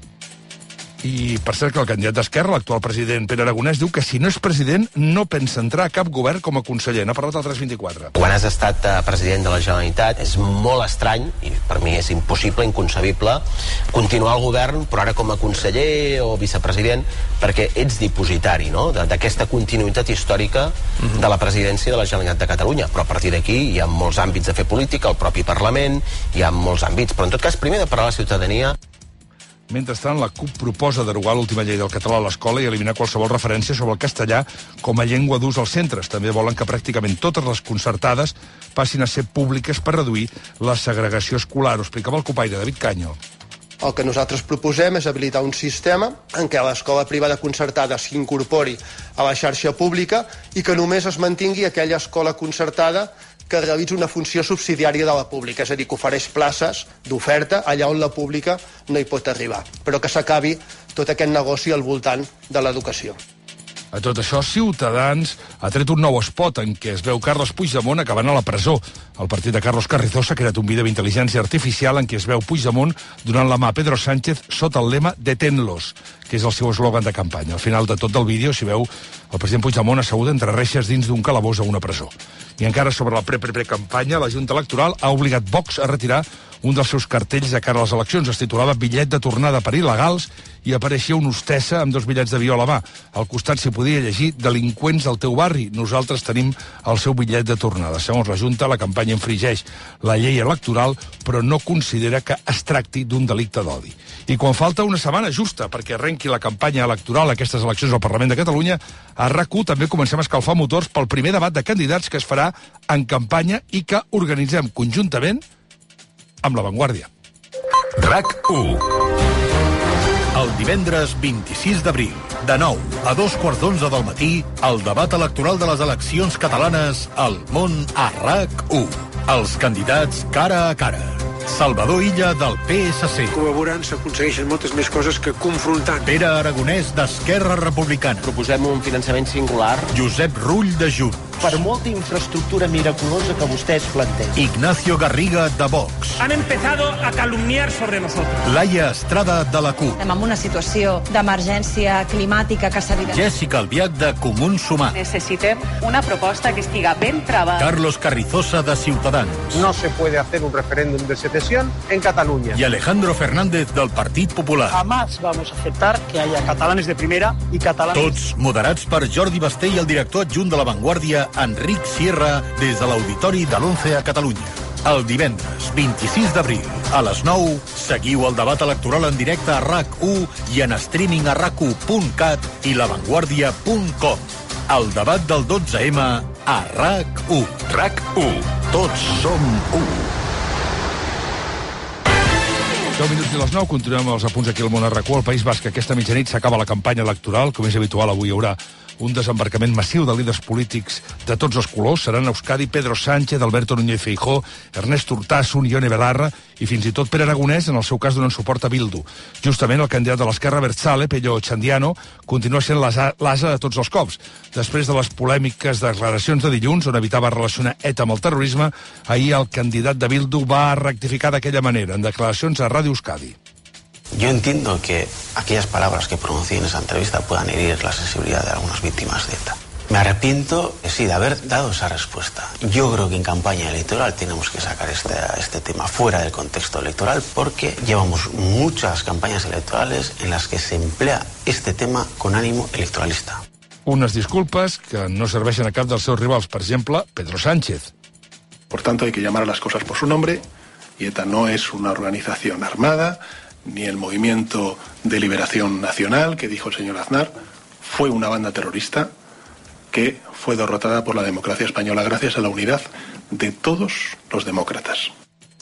I, per cert, que el candidat d'Esquerra, l'actual president Pere Aragonès, diu que si no és president no pensa entrar a cap govern com a conseller. N'ha parlat al 324. Quan has estat president de la Generalitat és molt estrany, i per mi és impossible, inconcebible, continuar al govern, però ara com a conseller o vicepresident, perquè ets dipositari, no?, d'aquesta continuïtat històrica de la presidència de la Generalitat de Catalunya. Però a partir d'aquí hi ha molts àmbits de fer política, el propi Parlament, hi ha molts àmbits, però en tot cas primer de parlar a la ciutadania. Mentrestant, la CUP proposa derogar l'última llei del català a l'escola i eliminar qualsevol referència sobre el castellà com a llengua d'ús als centres. També volen que pràcticament totes les concertades passin a ser públiques per reduir la segregació escolar. Ho explicava el copaire David Canyo. El que nosaltres proposem és habilitar un sistema en què l'escola privada concertada s'incorpori a la xarxa pública i que només es mantingui aquella escola concertada que realitza una funció subsidiària de la pública, és a dir, que ofereix places d'oferta allà on la pública no hi pot arribar, però que s'acabi tot aquest negoci al voltant de l'educació. A tot això, Ciutadans ha tret un nou spot en què es veu Carles Puigdemont acabant a la presó. El partit de Carlos Carrizosa ha creat un vídeo d'intel·ligència artificial en què es veu Puigdemont donant la mà a Pedro Sánchez sota el lema «Deténlos», que és el seu eslògan de campanya. Al final de tot el vídeo s'hi veu el president Puigdemont assegut entre reixes dins d'un calabós a una presó. I encara sobre la pre-campanya, la Junta Electoral ha obligat Vox a retirar un dels seus cartells de cara a les eleccions. Es titulava «Bitllet de tornada per il·legals» i apareixia un hostessa amb 2 bitllets de vió a la mà. Al costat s'hi podia llegir «Delinqüents del teu barri, nosaltres tenim el seu bitllet de tornada». Segons la Junta, la campanya infringeix la llei electoral, però no considera que es tracti d'un delicte d'odi. I quan falta una setmana justa perquè arrenqui la campanya electoral a aquestes eleccions al Parlament de Catalunya, a RAC1 també comencem a escalfar motors pel primer debat de candidats que es farà en campanya i que organitzem conjuntament amb La Vanguardia. RAC1. El divendres 26 d'abril, de 9 a 2:15 del matí, el debat electoral de les eleccions catalanes al Món a RAC1. Els candidats cara a cara. Salvador Illa, del PSC. Col·laborant s'aconsegueixen moltes més coses que confrontant. Pere Aragonès, d'Esquerra Republicana. Proposem un finançament singular. Josep Rull, de Junts. Per molta infraestructura miraculosa que vostès plantegen. Ignacio Garriga, de Vox. Han empezado a calumniar sobre nosotros. Laia Estrada, de la CUP. Estem en una situació d'emergència climàtica que s'evidència. Jessica Albiach, de Comuns Sumar. Necessitem una proposta que estiga ben travada. Carlos Carrizosa, de Ciutadans. No se puede hacer un referéndum de secesión en Cataluña. Y Alejandro Fernández, del Partit Popular. Jamás vamos a aceptar que haya catalanes de primera y catalanes... Tots moderats per Jordi Basté i el director adjunt de La Vanguardia, Enric Sierra, des de l'Auditori de l'11 a Catalunya. El divendres 26 d'abril, a les 9, seguiu el debat electoral en directe a RAC1 i en streaming a rac1.cat i lavanguardia.com. El debat del 12M a RAC1. RAC1. Tots som 1. 10 minuts i les 9, continuem amb els apunts aquí al món a RAC1. Al País Basc, aquesta mitjanit s'acaba la campanya electoral. Com és habitual, avui hi haurà un desembarcament massiu de líders polítics de tots els colors. Seran Euskadi Pedro Sánchez, Alberto Núñez Feijóo, Ernest Urtasun, Ione Belarra i fins i tot Pere Aragonès, en el seu cas donant suport a Bildu. Justament el candidat de l'Esquerra Abertzale, Pello Txandiano, continua sent l'asa de tots els cops. Després de les polèmiques declaracions de dilluns, on evitava relacionar ETA amb el terrorisme, ahir el candidat de Bildu va rectificar d'aquella manera, en declaracions a Ràdio Euskadi. Yo entiendo que aquellas palabras que pronuncié en esa entrevista puedan herir la sensibilidad de algunas víctimas de ETA. Me arrepiento, sí, de haber dado esa respuesta. Yo creo que en campaña electoral tenemos que sacar este tema fuera del contexto electoral porque llevamos muchas campañas electorales en las que se emplea este tema con ánimo electoralista. Unes disculpes que no serveixen a cap dels seus rivals, per exemple, Pedro Sánchez. Por tanto, hay que llamar a las cosas por su nombre, y ETA no es una organización armada, ni el Movimiento de Liberación Nacional, que dijo el señor Aznar, fue una banda terrorista que fue derrotada por la democracia española gracias a la unidad de todos los demócratas.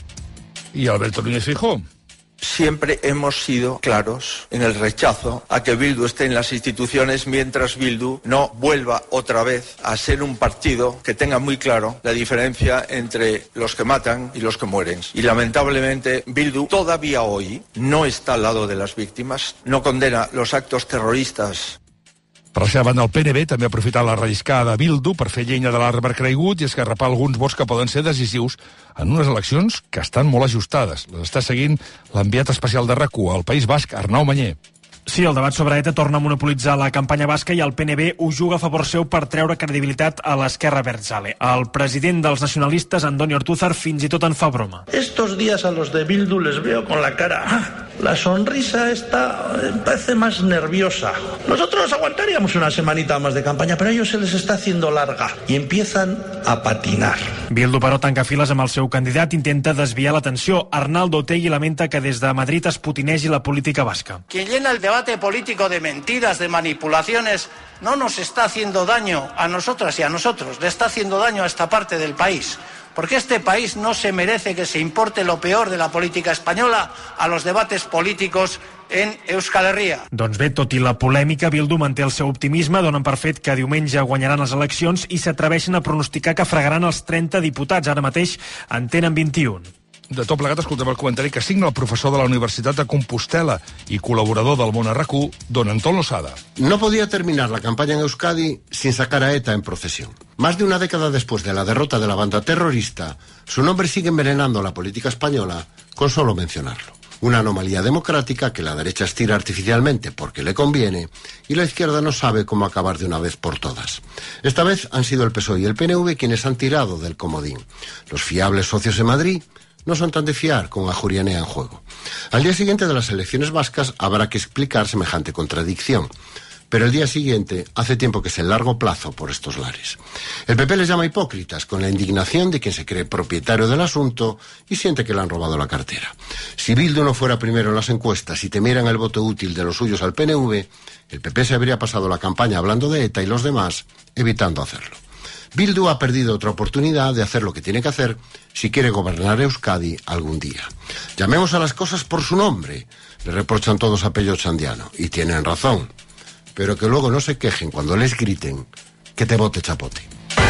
¿Y Alberto Núñez Feijóo? Siempre hemos sido claros en el rechazo a que Bildu esté en las instituciones mientras Bildu no vuelva otra vez a ser un partido que tenga muy claro la diferencia entre los que matan y los que mueren. Y lamentablemente Bildu todavía hoy no está al lado de las víctimas, no condena los actos terroristas. Per la seva banda, el PNB també ha aprofitat la relliscada de Bildu per fer llenya de l'arbre creigut i esgarrapar alguns vots que poden ser decisius en unes eleccions que estan molt ajustades. Les està seguint l'enviat especial de RAC1 al País Basc, Arnau Mañé. Sí, el debat sobre ETA torna a monopolitzar la campanya basca i el PNB ho juga a favor seu per treure credibilitat a l'Esquerra Abertzale. El president dels nacionalistes, Andoni Ortúzar, fins i tot en fa broma. Estos días a los de Bildu les veo con la cara... La sonrisa parece más nerviosa. Nosotros aguantaríamos una semanita más de campaña, pero a ellos se les está haciendo larga y empiezan a patinar. Bildu, però, tanca files amb el seu candidat, intenta desviar l'atenció. Arnaldo Otegi lamenta que des de Madrid es potinegi la política basca. Quien llena el debate político de mentiras, de manipulaciones, no nos está haciendo daño a nosotras y a nosotros, le está haciendo daño a esta parte del país. Porque este país no se merece que se importe lo peor de la política española a los debates políticos en Euskal Herria. Doncs bé, tot i la polèmica, Bildu manté el seu optimisme, donen per fet que diumenge guanyaran les eleccions i s'atreveixen a pronosticar que fregaran els 30 diputats. Ara mateix en tenen 21. De tot plegat, escoltem el comentari que signa el profesor de la Universitat de Compostela y colaborador del Món a RAC1, don Antón Losada. No podía terminar la campaña en Euskadi sin sacar a ETA en procesión. Más de una década después de la derrota de la banda terrorista, su nombre sigue envenenando la política española con solo mencionarlo. Una anomalía democrática que la derecha estira artificialmente porque le conviene y la izquierda no sabe cómo acabar de una vez por todas. Esta vez han sido el PSOE y el PNV quienes han tirado del comodín. Los fiables socios en Madrid no son tan de fiar con Ajuria Enea en juego. Al día siguiente de las elecciones vascas habrá que explicar semejante contradicción. Pero el día siguiente hace tiempo que es el largo plazo por estos lares. El PP les llama hipócritas con la indignación de quien se cree propietario del asunto y siente que le han robado la cartera. Si Bildu no fuera primero en las encuestas y temieran el voto útil de los suyos al PNV, el PP se habría pasado la campaña hablando de ETA y los demás, evitando hacerlo. Bildu ha perdido otra oportunidad de hacer lo que tiene que hacer si quiere gobernar Euskadi algún día. Llamemos a las cosas por su nombre, le reprochan todos a Pello Txandiano, y tienen razón. Pero que luego no se quejen cuando les griten que te vote Chapote.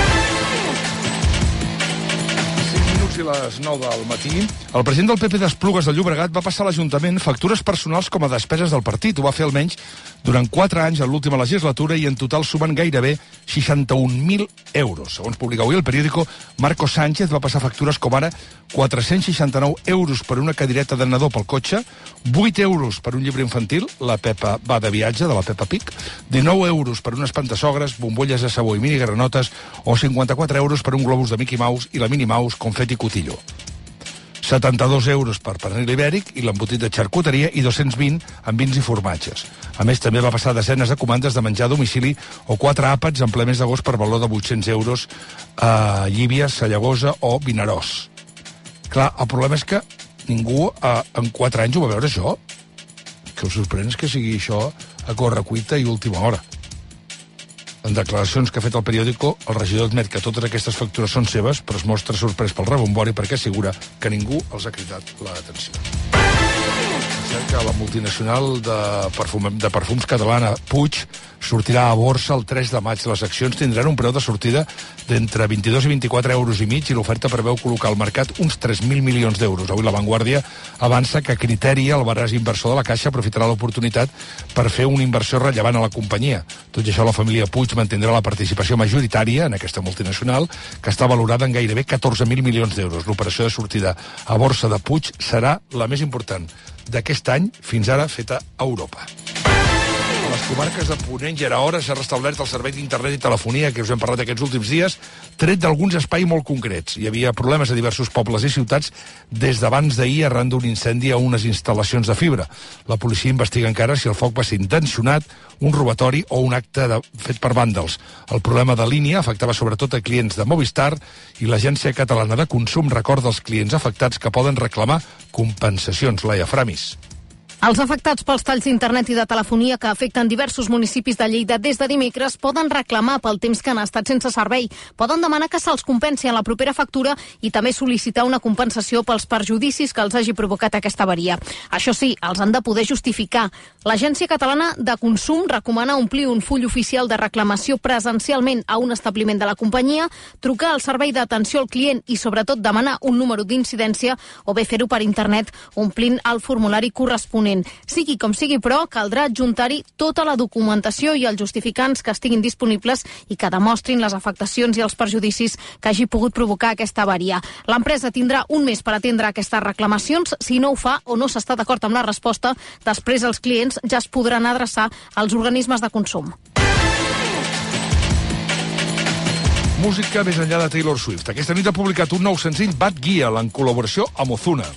5 minuts i les 9 del matí. El president del PP d'Esplugues de Llobregat va passar a l'Ajuntament factures personals com a despeses del partit. Ho va fer almenys durant 4 anys en l'última legislatura i en total sumen gairebé 61.000 euros. Segons publica avui el periòdico, Marco Sánchez va passar factures com ara 469 euros per una cadireta de nadó pel cotxe, 8 euros per un llibre infantil, La Pepa va de viatge, de la Peppa Pig, 19 euros per unes pantasogres, bombolles de sabó i minigranotes, o 54 euros per un globus de Mickey Mouse i la Minnie Mouse confeti cotillo. 72 euros per pernil ibèric i l'embotit de xarcuteria i 220 en vins i formatges. A més, també va passar desenes de comandes de menjar a domicili o 4 àpats en ple mes d'agost per valor de 800 euros a Llívia, Sallagosa o Vinaròs. Clar, el problema és que ningú en 4 anys ho va veure això. Que us sorprèn és que sigui això a correcuita i última hora. En declaracions que ha fet el periòdico, el regidor admet que totes aquestes factures són seves, però es mostra sorprès pel rebombori perquè assegura que ningú els ha cridat l'atenció. Que la multinacional de perfums catalana Puig sortirà a borsa el 3 de maig. Les accions tindran un preu de sortida d'entre 22 i 24 euros i mig i l'oferta preveu col·locar al mercat uns 3.000 milions d'euros. Avui La Vanguardia avança que Criteri, el braç inversor de la Caixa, aprofitarà l'oportunitat per fer una inversió rellevant a la companyia. Tot i això, la família Puig mantindrà la participació majoritària en aquesta multinacional, que està valorada en gairebé 14.000 milions d'euros. L'operació de sortida a borsa de Puig serà la més important d'aquest any, fins ara feta a Europa. A les comarques de Ponent i Arahora s'ha restablert el servei d'internet i telefonia que us hem parlat aquests últims dies, tret d'alguns espais molt concrets. Hi havia problemes a diversos pobles i ciutats des d'abans d'ahir arran d'un incendi a unes instal·lacions de fibra. La policia investiga encara si el foc va ser intencionat, un robatori o un acte fet per vàndals. El problema de línia afectava sobretot a clients de Movistar i l'Agència Catalana de Consum recorda als clients afectats que poden reclamar compensacions. Laia Framis. Els afectats pels talls d'internet i de telefonia que afecten diversos municipis de Lleida des de dimecres poden reclamar pel temps que han estat sense servei. Poden demanar que se'ls compensi en la propera factura i també sol·licitar una compensació pels perjudicis que els hagi provocat aquesta avaria. Això sí, els han de poder justificar. L'Agència Catalana de Consum recomana omplir un full oficial de reclamació presencialment a un establiment de la companyia, trucar al servei d'atenció al client i sobretot demanar un número d'incidència o bé fer-ho per internet omplint el formulari corresponent. Sigui com sigui, però, caldrà adjuntar-hi tota la documentació i els justificants que estiguin disponibles i que demostrin les afectacions i els perjudicis que hagi pogut provocar aquesta avaria. L'empresa tindrà un mes per atendre aquestes reclamacions. Si no ho fa o no s'està d'acord amb la resposta, després els clients ja es podran adreçar als organismes de consum. Música més enllà de Taylor Swift. Aquesta nit ha publicat un nou senzill, Bad Gyal, en col·laboració amb Ozuna.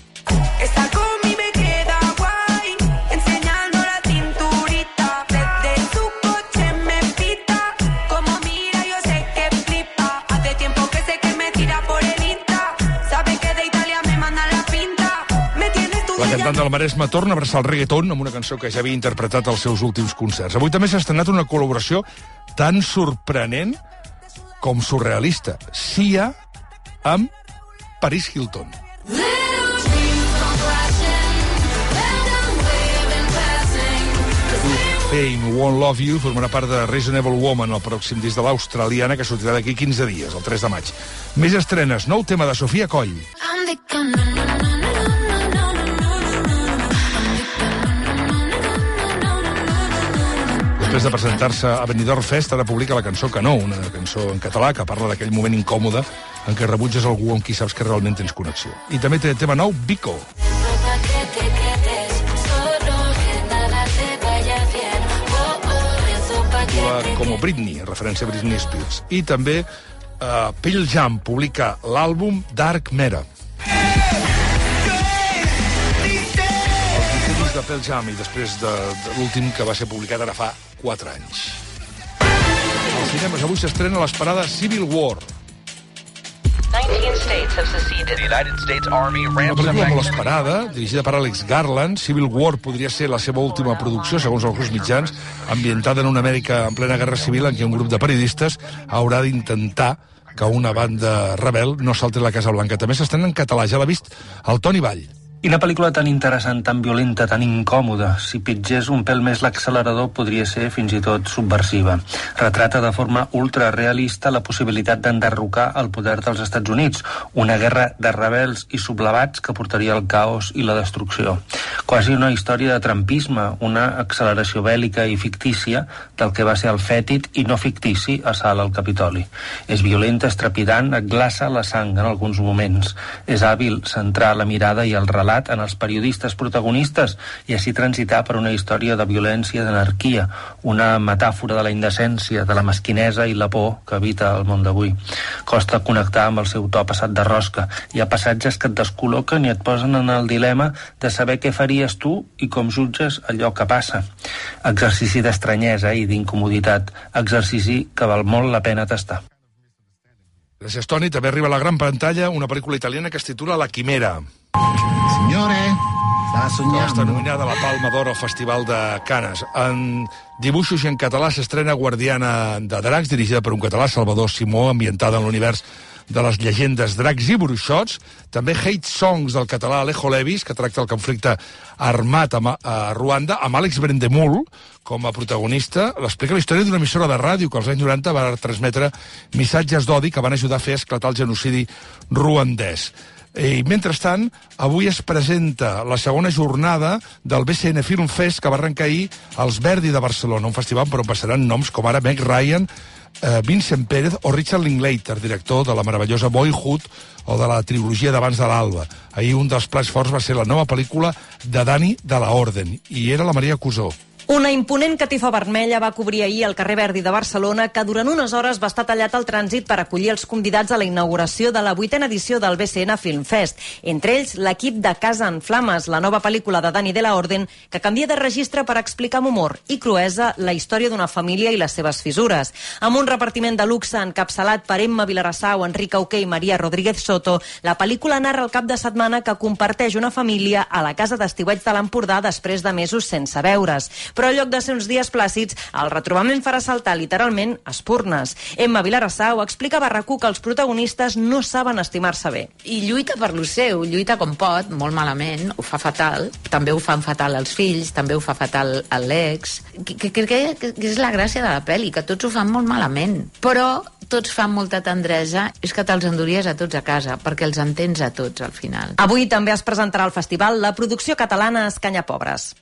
La cantant del Maresme torna a abraçar el reggaeton amb una cançó que ja havia interpretat als seus últims concerts. Avui també s'ha estrenat una col·laboració tan sorprenent com surrealista. Sia amb Paris Hilton. Fame Won't Love You formarà part de Reasonable Woman, el pròxim disc de l'australiana que sortirà d'aquí 15 dies, el 3 de maig. Més estrenes, nou tema de Sofia Coll. Després de presentar-se a Benidorm Fest, ara publica la cançó Que no, una cançó en català que parla d'aquell moment incòmode en què rebutges algú amb qui saps que realment tens connexió. I també té tema nou, Vico. Com Britney, en referència a Britney Spears. I també Pearl Jam publica l'àlbum Dark Matter. De Pearl Jam i després de l'últim que va ser publicat ara fa 4 anys. Als cinemes avui s'estrena l'esperada Civil War. 19 states have seceded. The United States Army Una pel·lícula molt esperada, dirigida per Alex Garland. Civil War podria ser la seva última producció, segons alguns mitjans, ambientada en una Amèrica en plena guerra civil en què un grup de periodistes haurà d'intentar que una banda rebel no salti a la Casa Blanca. També s'estrena en català, ja l'ha vist el Toni Vall. I una pel·lícula tan interessant, tan violenta, tan incòmoda. Si pitgés un pèl més l'accelerador, podria ser fins i tot subversiva. Retrata de forma ultrarealista la possibilitat d'enderrocar el poder dels Estats Units, una guerra de rebels i sublevats que portaria al caos i la destrucció. Quasi una història de trumpisme, una acceleració bèl·lica i fictícia del que va ser el fètid i no fictici assalt al Capitoli. És violenta, és trepidant, et glaça la sang en alguns moments. És hàbil centrar la mirada i el relat en els periodistes protagonistes i així transitar per una història de violència i d'anarquia, una metàfora de la indecència, de la mesquinesa i la por que habita el món d'avui. Costa connectar amb el seu to passat de rosca. Hi ha passatges que et descol·loquen i et posen en el dilema de saber què faries tu i com jutges allò que passa. Exercici d'estranyesa i d'incomoditat, exercici que val molt la pena tastar. Gràcies, Toni. També arriba a la gran pantalla una pel·lícula italiana que es titula La Quimera. Signore, que està nominada a la Palma d'Or al Festival de Canes. En dibuixos i en català s'estrena Guardiana de Dracs, dirigida per un català, Salvador Simó, ambientada en l'univers de les llegendes Dracs i Bruixots. També Hate Songs del català Alejo Levis, que tracta el conflicte armat a Ruanda, amb Àlex Brendemul com a protagonista. L'explica la història d'una emissora de ràdio que als anys 90 va transmetre missatges d'odi que van ajudar a fer esclatar el genocidi ruandès. I, mentrestant, avui es presenta la segona jornada del BCN Film Fest, que va arrencar ahir als Verdi de Barcelona, un festival per on passaran noms com ara Meg Ryan, Vincent Pérez o Richard Linklater, director de la meravellosa Boyhood o de la trilogia d'Abans de l'Alba. Ahir un dels plats forts va ser la nova pel·lícula de Dani de la Orden, i era la Maria Cusó. Una imponent catifa vermella va cobrir ahir el carrer Verdi de Barcelona, que durant unes hores va estar tallat al trànsit per acollir els convidats a la inauguració de la 8a edició del BCN Film Fest. Entre ells, l'equip de Casa en Flames, la nova pel·lícula de Dani de la Orden, que canvia de registre per explicar amb humor i cruesa la història d'una família i les seves fissures. Amb un repartiment de luxe encapçalat per Emma Vilarassau, Enric Auqué i Maria Rodríguez Soto, la pel·lícula narra el cap de setmana que comparteix una família a la casa d'estiueig de l'Empordà després de mesos sense veure's. Però en lloc de ser uns dies plàcids, el retrobament farà saltar literalment espurnes. Emma Vilarassau explica a RAC1 que els protagonistes no saben estimar-se bé. I lluita per lo seu, lluita com pot, molt malament, ho fa fatal, també ho fan fatal els fills, també ho fa fatal l'ex, que crec que és la gràcia de la pel·li, que tots ho fan molt malament, però tots fan molta tendresa, és que te'ls enduries a tots a casa, perquè els entens a tots al final. Avui també es presentarà al festival la producció catalana Escanya Pobres.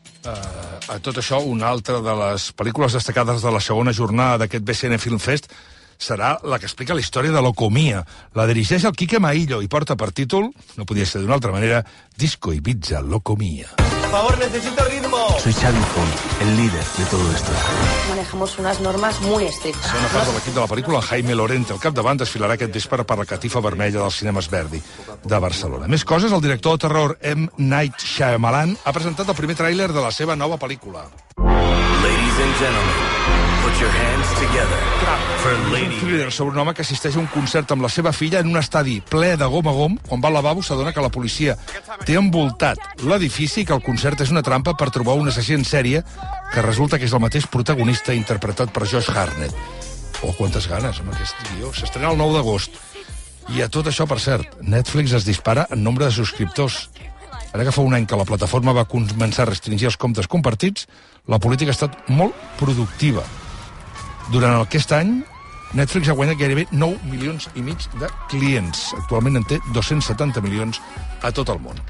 A tot això, una altra de les pel·lícules destacades de la segona jornada d'aquest BCN Film Fest serà la que explica la història de l'Ocomia. La dirigeix el Quique Maillo i porta per títol, no podia ser d'una altra manera, Disco Ibiza L'Ocomia. Por favor, necesito ritmo. Soy Xavi Font, el líder de todo esto. Manejamos unas normas muy estrictas. Segona part de l'equip de la pel·lícula, Jaime Lorente al capdavant, desfilarà aquest vespre per la catifa vermella dels cinemes Verdi de Barcelona. Més coses, el director de terror M. Night Shyamalan ha presentat el primer tràiler de la seva nova pel·lícula. Ladies and gentlemen, put your hands together for Un thriller sobre un home que assisteix a un concert amb la seva filla en un estadi ple de gom a gom. Quan va al lavabo s'adona que la policia té envoltat l'edifici i que el concert és una trampa per trobar un assassí en sèrie que resulta que és el mateix protagonista interpretat per Josh Hartnett. Oh, quantes ganes amb aquest guió. S'estrena el 9 d'agost. I a tot això, per cert, Netflix es dispara en nombre de subscriptors. Ara que fa un any que la plataforma va començar a restringir els comptes compartits, la política ha estat molt productiva. Durant aquest any, Netflix ha guanyat gairebé 9 milions i mig de clients. Actualment en té 270 milions a tot el món.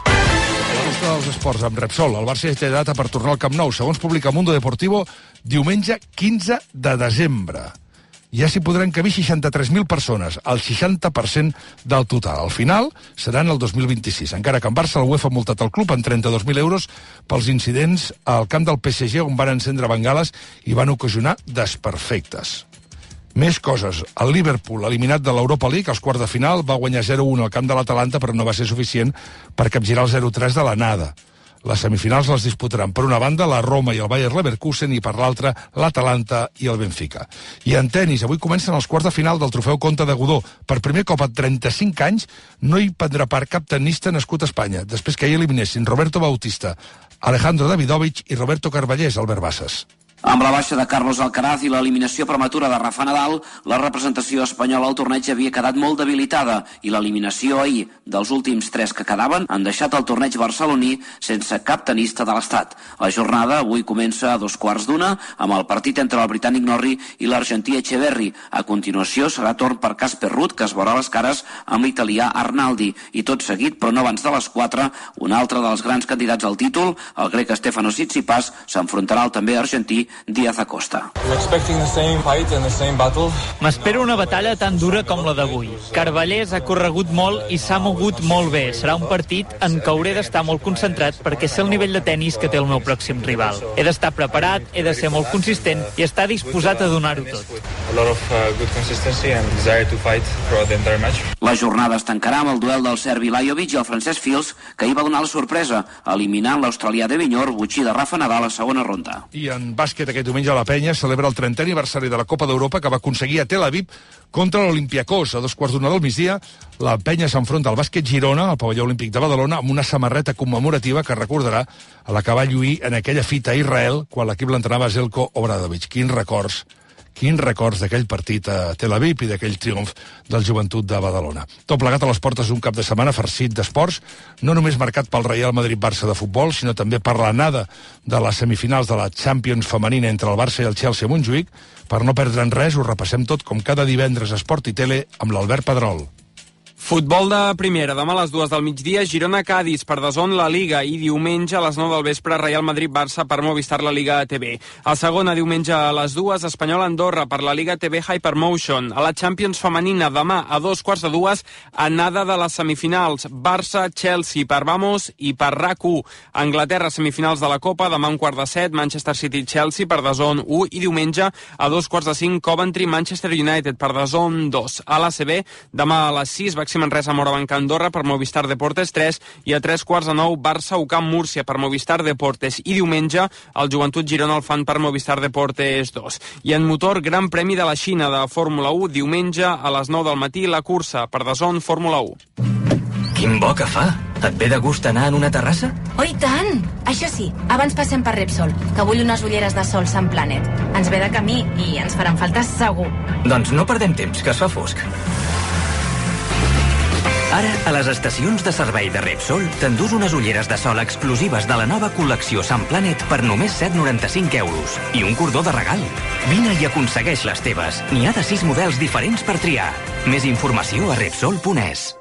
La resta dels esports amb Repsol. El Barça ja té data per tornar al Camp Nou. Segons publica Mundo Deportivo, diumenge 15 de desembre. Ja s'hi podran cabir 63.000 persones, el 60% del total. Al final seran el 2026, encara que en Barça la UEFA ha multat el club en 32.000 euros pels incidents al camp del PSG on van encendre bengales i van ocasionar desperfectes. Més coses. El Liverpool, eliminat de l'Europa League, als quarts de final, va guanyar 0-1 al camp de l'Atalanta, però no va ser suficient per capgirar el 0-3 de l'anada. Les semifinals les disputaran per una banda la Roma i el Bayer Leverkusen i per l'altra l'Atalanta i el Benfica. I en tenis, avui comencen els quarts de final del Trofeu Comte de Godó. Per primer cop a 35 anys no hi prendrà part cap tenista nascut a Espanya, després que hi eliminessin Roberto Bautista, Alejandro Davidovich i Roberto Carballés, Albert Bassas. Amb la baixa de Carlos Alcaraz i l'eliminació prematura de Rafa Nadal, la representació espanyola al torneig havia quedat molt debilitada i l'eliminació ahir dels últims 3 que quedaven han deixat el torneig barceloní sense cap tenista de l'estat. La jornada avui comença a 2:15 amb el partit entre el britànic Norrie i l'argentí Echeverri. A continuació serà torn per Casper Ruud, que es veurà les cares amb l'italià Arnaldi. I tot seguit, però no abans de les 4, un altre dels grans candidats al títol, el grec Stefanos Tsitsipas, s'enfrontarà al també argentí Díaz Acosta. M'espero una batalla tan dura com la d'avui. Carballés ha corregut molt i s'ha mogut molt bé. Serà un partit en què hauré d'estar molt concentrat perquè sé el nivell de tennis que té el meu pròxim rival. He d'estar preparat, he de ser molt consistent i estar disposat a donar-ho tot. La jornada es tancarà amb el duel del serbi Lajovic i el francès Fils, que hi va donar la sorpresa, eliminant l'australià de Viñor, botxí de Rafa Nadal a segona ronda. I en bàsquet bàsquet, aquest diumenge la Penya celebra el 30è aniversari de la Copa d'Europa que va aconseguir a Tel Aviv contra l'Olympiakos. A 2:15 del migdia, la Penya s'enfronta al bàsquet Girona, al pavelló olímpic de Badalona, amb una samarreta commemorativa que recordarà a la que va lluir en aquella fita a Israel quan l'equip l'entrenava Zeljko Obradovic. Quins records d'aquell partit a Tel Aviv i d'aquell triomf del Joventut de Badalona. Tot plegat a les portes d'un cap de setmana farcit d'esports, no només marcat pel Real Madrid-Barça de futbol, sinó també per l'anada de les semifinals de la Champions femenina entre el Barça i el Chelsea a Montjuïc. Per no perdre'n res, ho repassem tot com cada divendres a Esport i Tele amb l'Albert Pedrol. Futbol de primera, demà a les 2 del migdia, Girona-Cádiz per DAZN la Liga i diumenge a les 9 del vespre Real Madrid-Barça per Movistar la Liga TV. A segona, diumenge a les 2, Espanyol-Andorra per la Liga TV Hypermotion. A la Champions femenina, demà a 2:15, anada de les semifinals, Barça-Chelsea per Vamos i per RAC1. Anglaterra, semifinals de la Copa, demà a 1:15, Manchester City-Chelsea per DAZN 1 i diumenge a 2:45, Coventry-Manchester United per DAZN 2. A l'ACB, demà a les 6, Baxi Manresa Morabanc Andorra per Movistar Deportes 3 i a 3:15 Barça UCAM Múrcia per Movistar Deportes i diumenge el Joventut Girona el fan per Movistar Deportes 2. I en motor, Gran Premi de la Xina de Fórmula 1, diumenge a les 9 del matí la cursa per DAZN Fórmula 1. Quin bo que fa! Et ve de gust anar en una terrassa? Oh, i tant! Això sí, abans passem per Repsol, que vull unes ulleres de sol Sun Planet. Ens ve de camí i ens faran falta segur. Doncs no perdem temps, que es fa fosc. Ara, a les estacions de servei de Repsol, t'endús unes ulleres de sol exclusives de la nova col·lecció Sun Planet per només 7,95 euros. I un cordó de regal. Vine i aconsegueix les teves. N'hi ha de 6 models diferents per triar. Més informació a Repsol.es.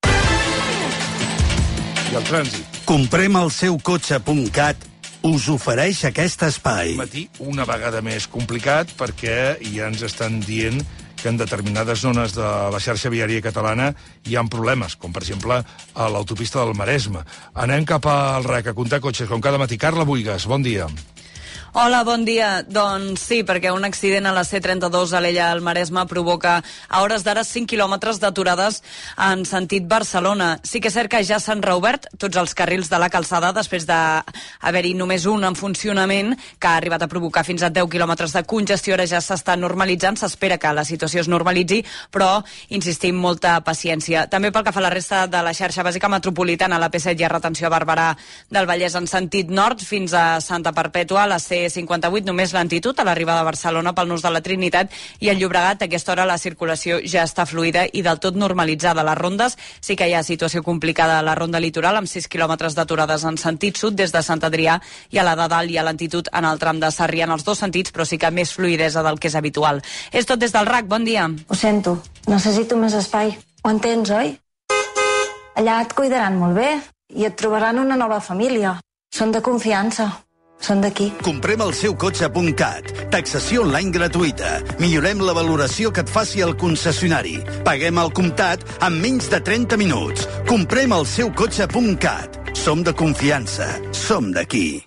I el trànsit. Compremelseukotxe.cat us ofereix aquest espai. Matí, una vegada més complicat, perquè ja ens estan dient que en determinades zones de la xarxa viària catalana hi ha problemes, com per exemple a l'autopista del Maresme. Anem cap al RAC a comptar cotxes, com cada matí. Carla Buigas, bon dia. Hola, bon dia. Doncs sí, perquè un accident a la C32 a l'Ella al Maresme provoca a hores d'ara 5 quilòmetres d'aturades en sentit Barcelona. Sí que és cert que ja s'han reobert tots els carrils de la calçada després d'haver-hi només un en funcionament que ha arribat a provocar fins a 10 quilòmetres de congestió. Ara ja s'està normalitzant, s'espera que la situació es normalitzi, però insistim, molta paciència. També pel que fa a la resta de la xarxa bàsica metropolitana, la P7 hi ha retenció a Barberà del Vallès en sentit nord fins a Santa Perpètua, la C58 només lentitud a l'arribada a Barcelona pel nus de la Trinitat i el Llobregat a aquesta hora la circulació ja està fluida i del tot normalitzada. Les rondes sí que hi ha situació complicada a la ronda litoral amb 6 quilòmetres d'aturades en sentit sud des de Sant Adrià i a la de Dalt hi ha lentitud en el tram de Sarrià en els dos sentits, però sí que més fluidesa del que és habitual. És tot des del RAC, bon dia. Ho sento, necessito més espai. Ho entens, oi? Allà et cuidaran molt bé i et trobaran una nova família. Són de confiança. Són d'aquí. Compremelseukotxe.cat. Taxació online gratuïta. Millorem la valoració que et faci el concessionari. Paguem al comptat en menys de 30 minuts. Compremelseukotxe.cat. Som de confiança. Som d'aquí.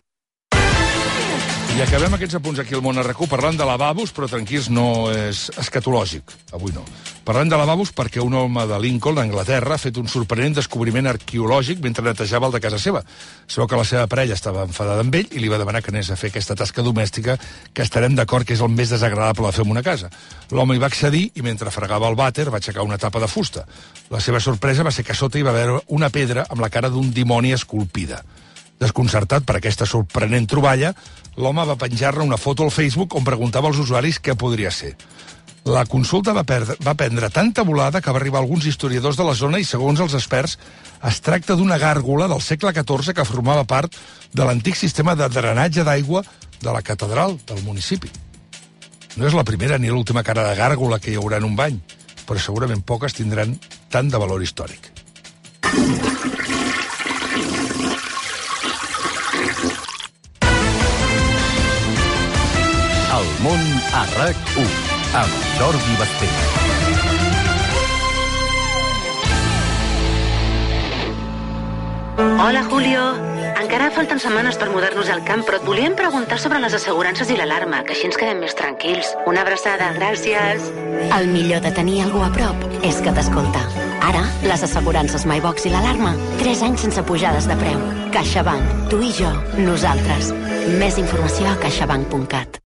I acabem aquests apunts aquí al Món RQ parlant de lavabos, però tranquils, no és escatològic. Avui no. Parlem de lavabos perquè un home de Lincoln, a Anglaterra, ha fet un sorprenent descobriment arqueològic mentre netejava el de casa seva. Sabeu que la seva parella estava enfadada amb ell i li va demanar que anés a fer aquesta tasca domèstica que estarem d'acord que és el més desagradable de fer en una casa. L'home hi va accedir i mentre fregava el vàter va aixecar una tapa de fusta. La seva sorpresa va ser que a sota hi va haver una pedra amb la cara d'un dimoni esculpida. Desconcertat per aquesta sorprenent troballa, l'home va penjar-ne una foto al Facebook on preguntava als usuaris què podria ser. La consulta va prendre tanta volada que va arribar a alguns historiadors de la zona i, segons els experts, es tracta d'una gàrgola del segle XIV que formava part de l'antic sistema de drenatge d'aigua de la catedral del municipi. No és la primera ni l'última cara de gàrgola que hi haurà en un bany, però segurament poques tindran tant de valor històric. El món a RAC1 amb Jordi Basté. Hola, Julio. Encara falten setmanes per mudar-nos al camp, però et volíem preguntar sobre les assegurances i l'alarma, que així ens quedem més tranquils. Una abraçada, gràcies. El millor de tenir algú a prop és que t'escolta. Ara, les assegurances MyBox i l'alarma, 3 anys sense pujades de preu. CaixaBank, tu i jo, nosaltres. Més informació a caixabank.cat.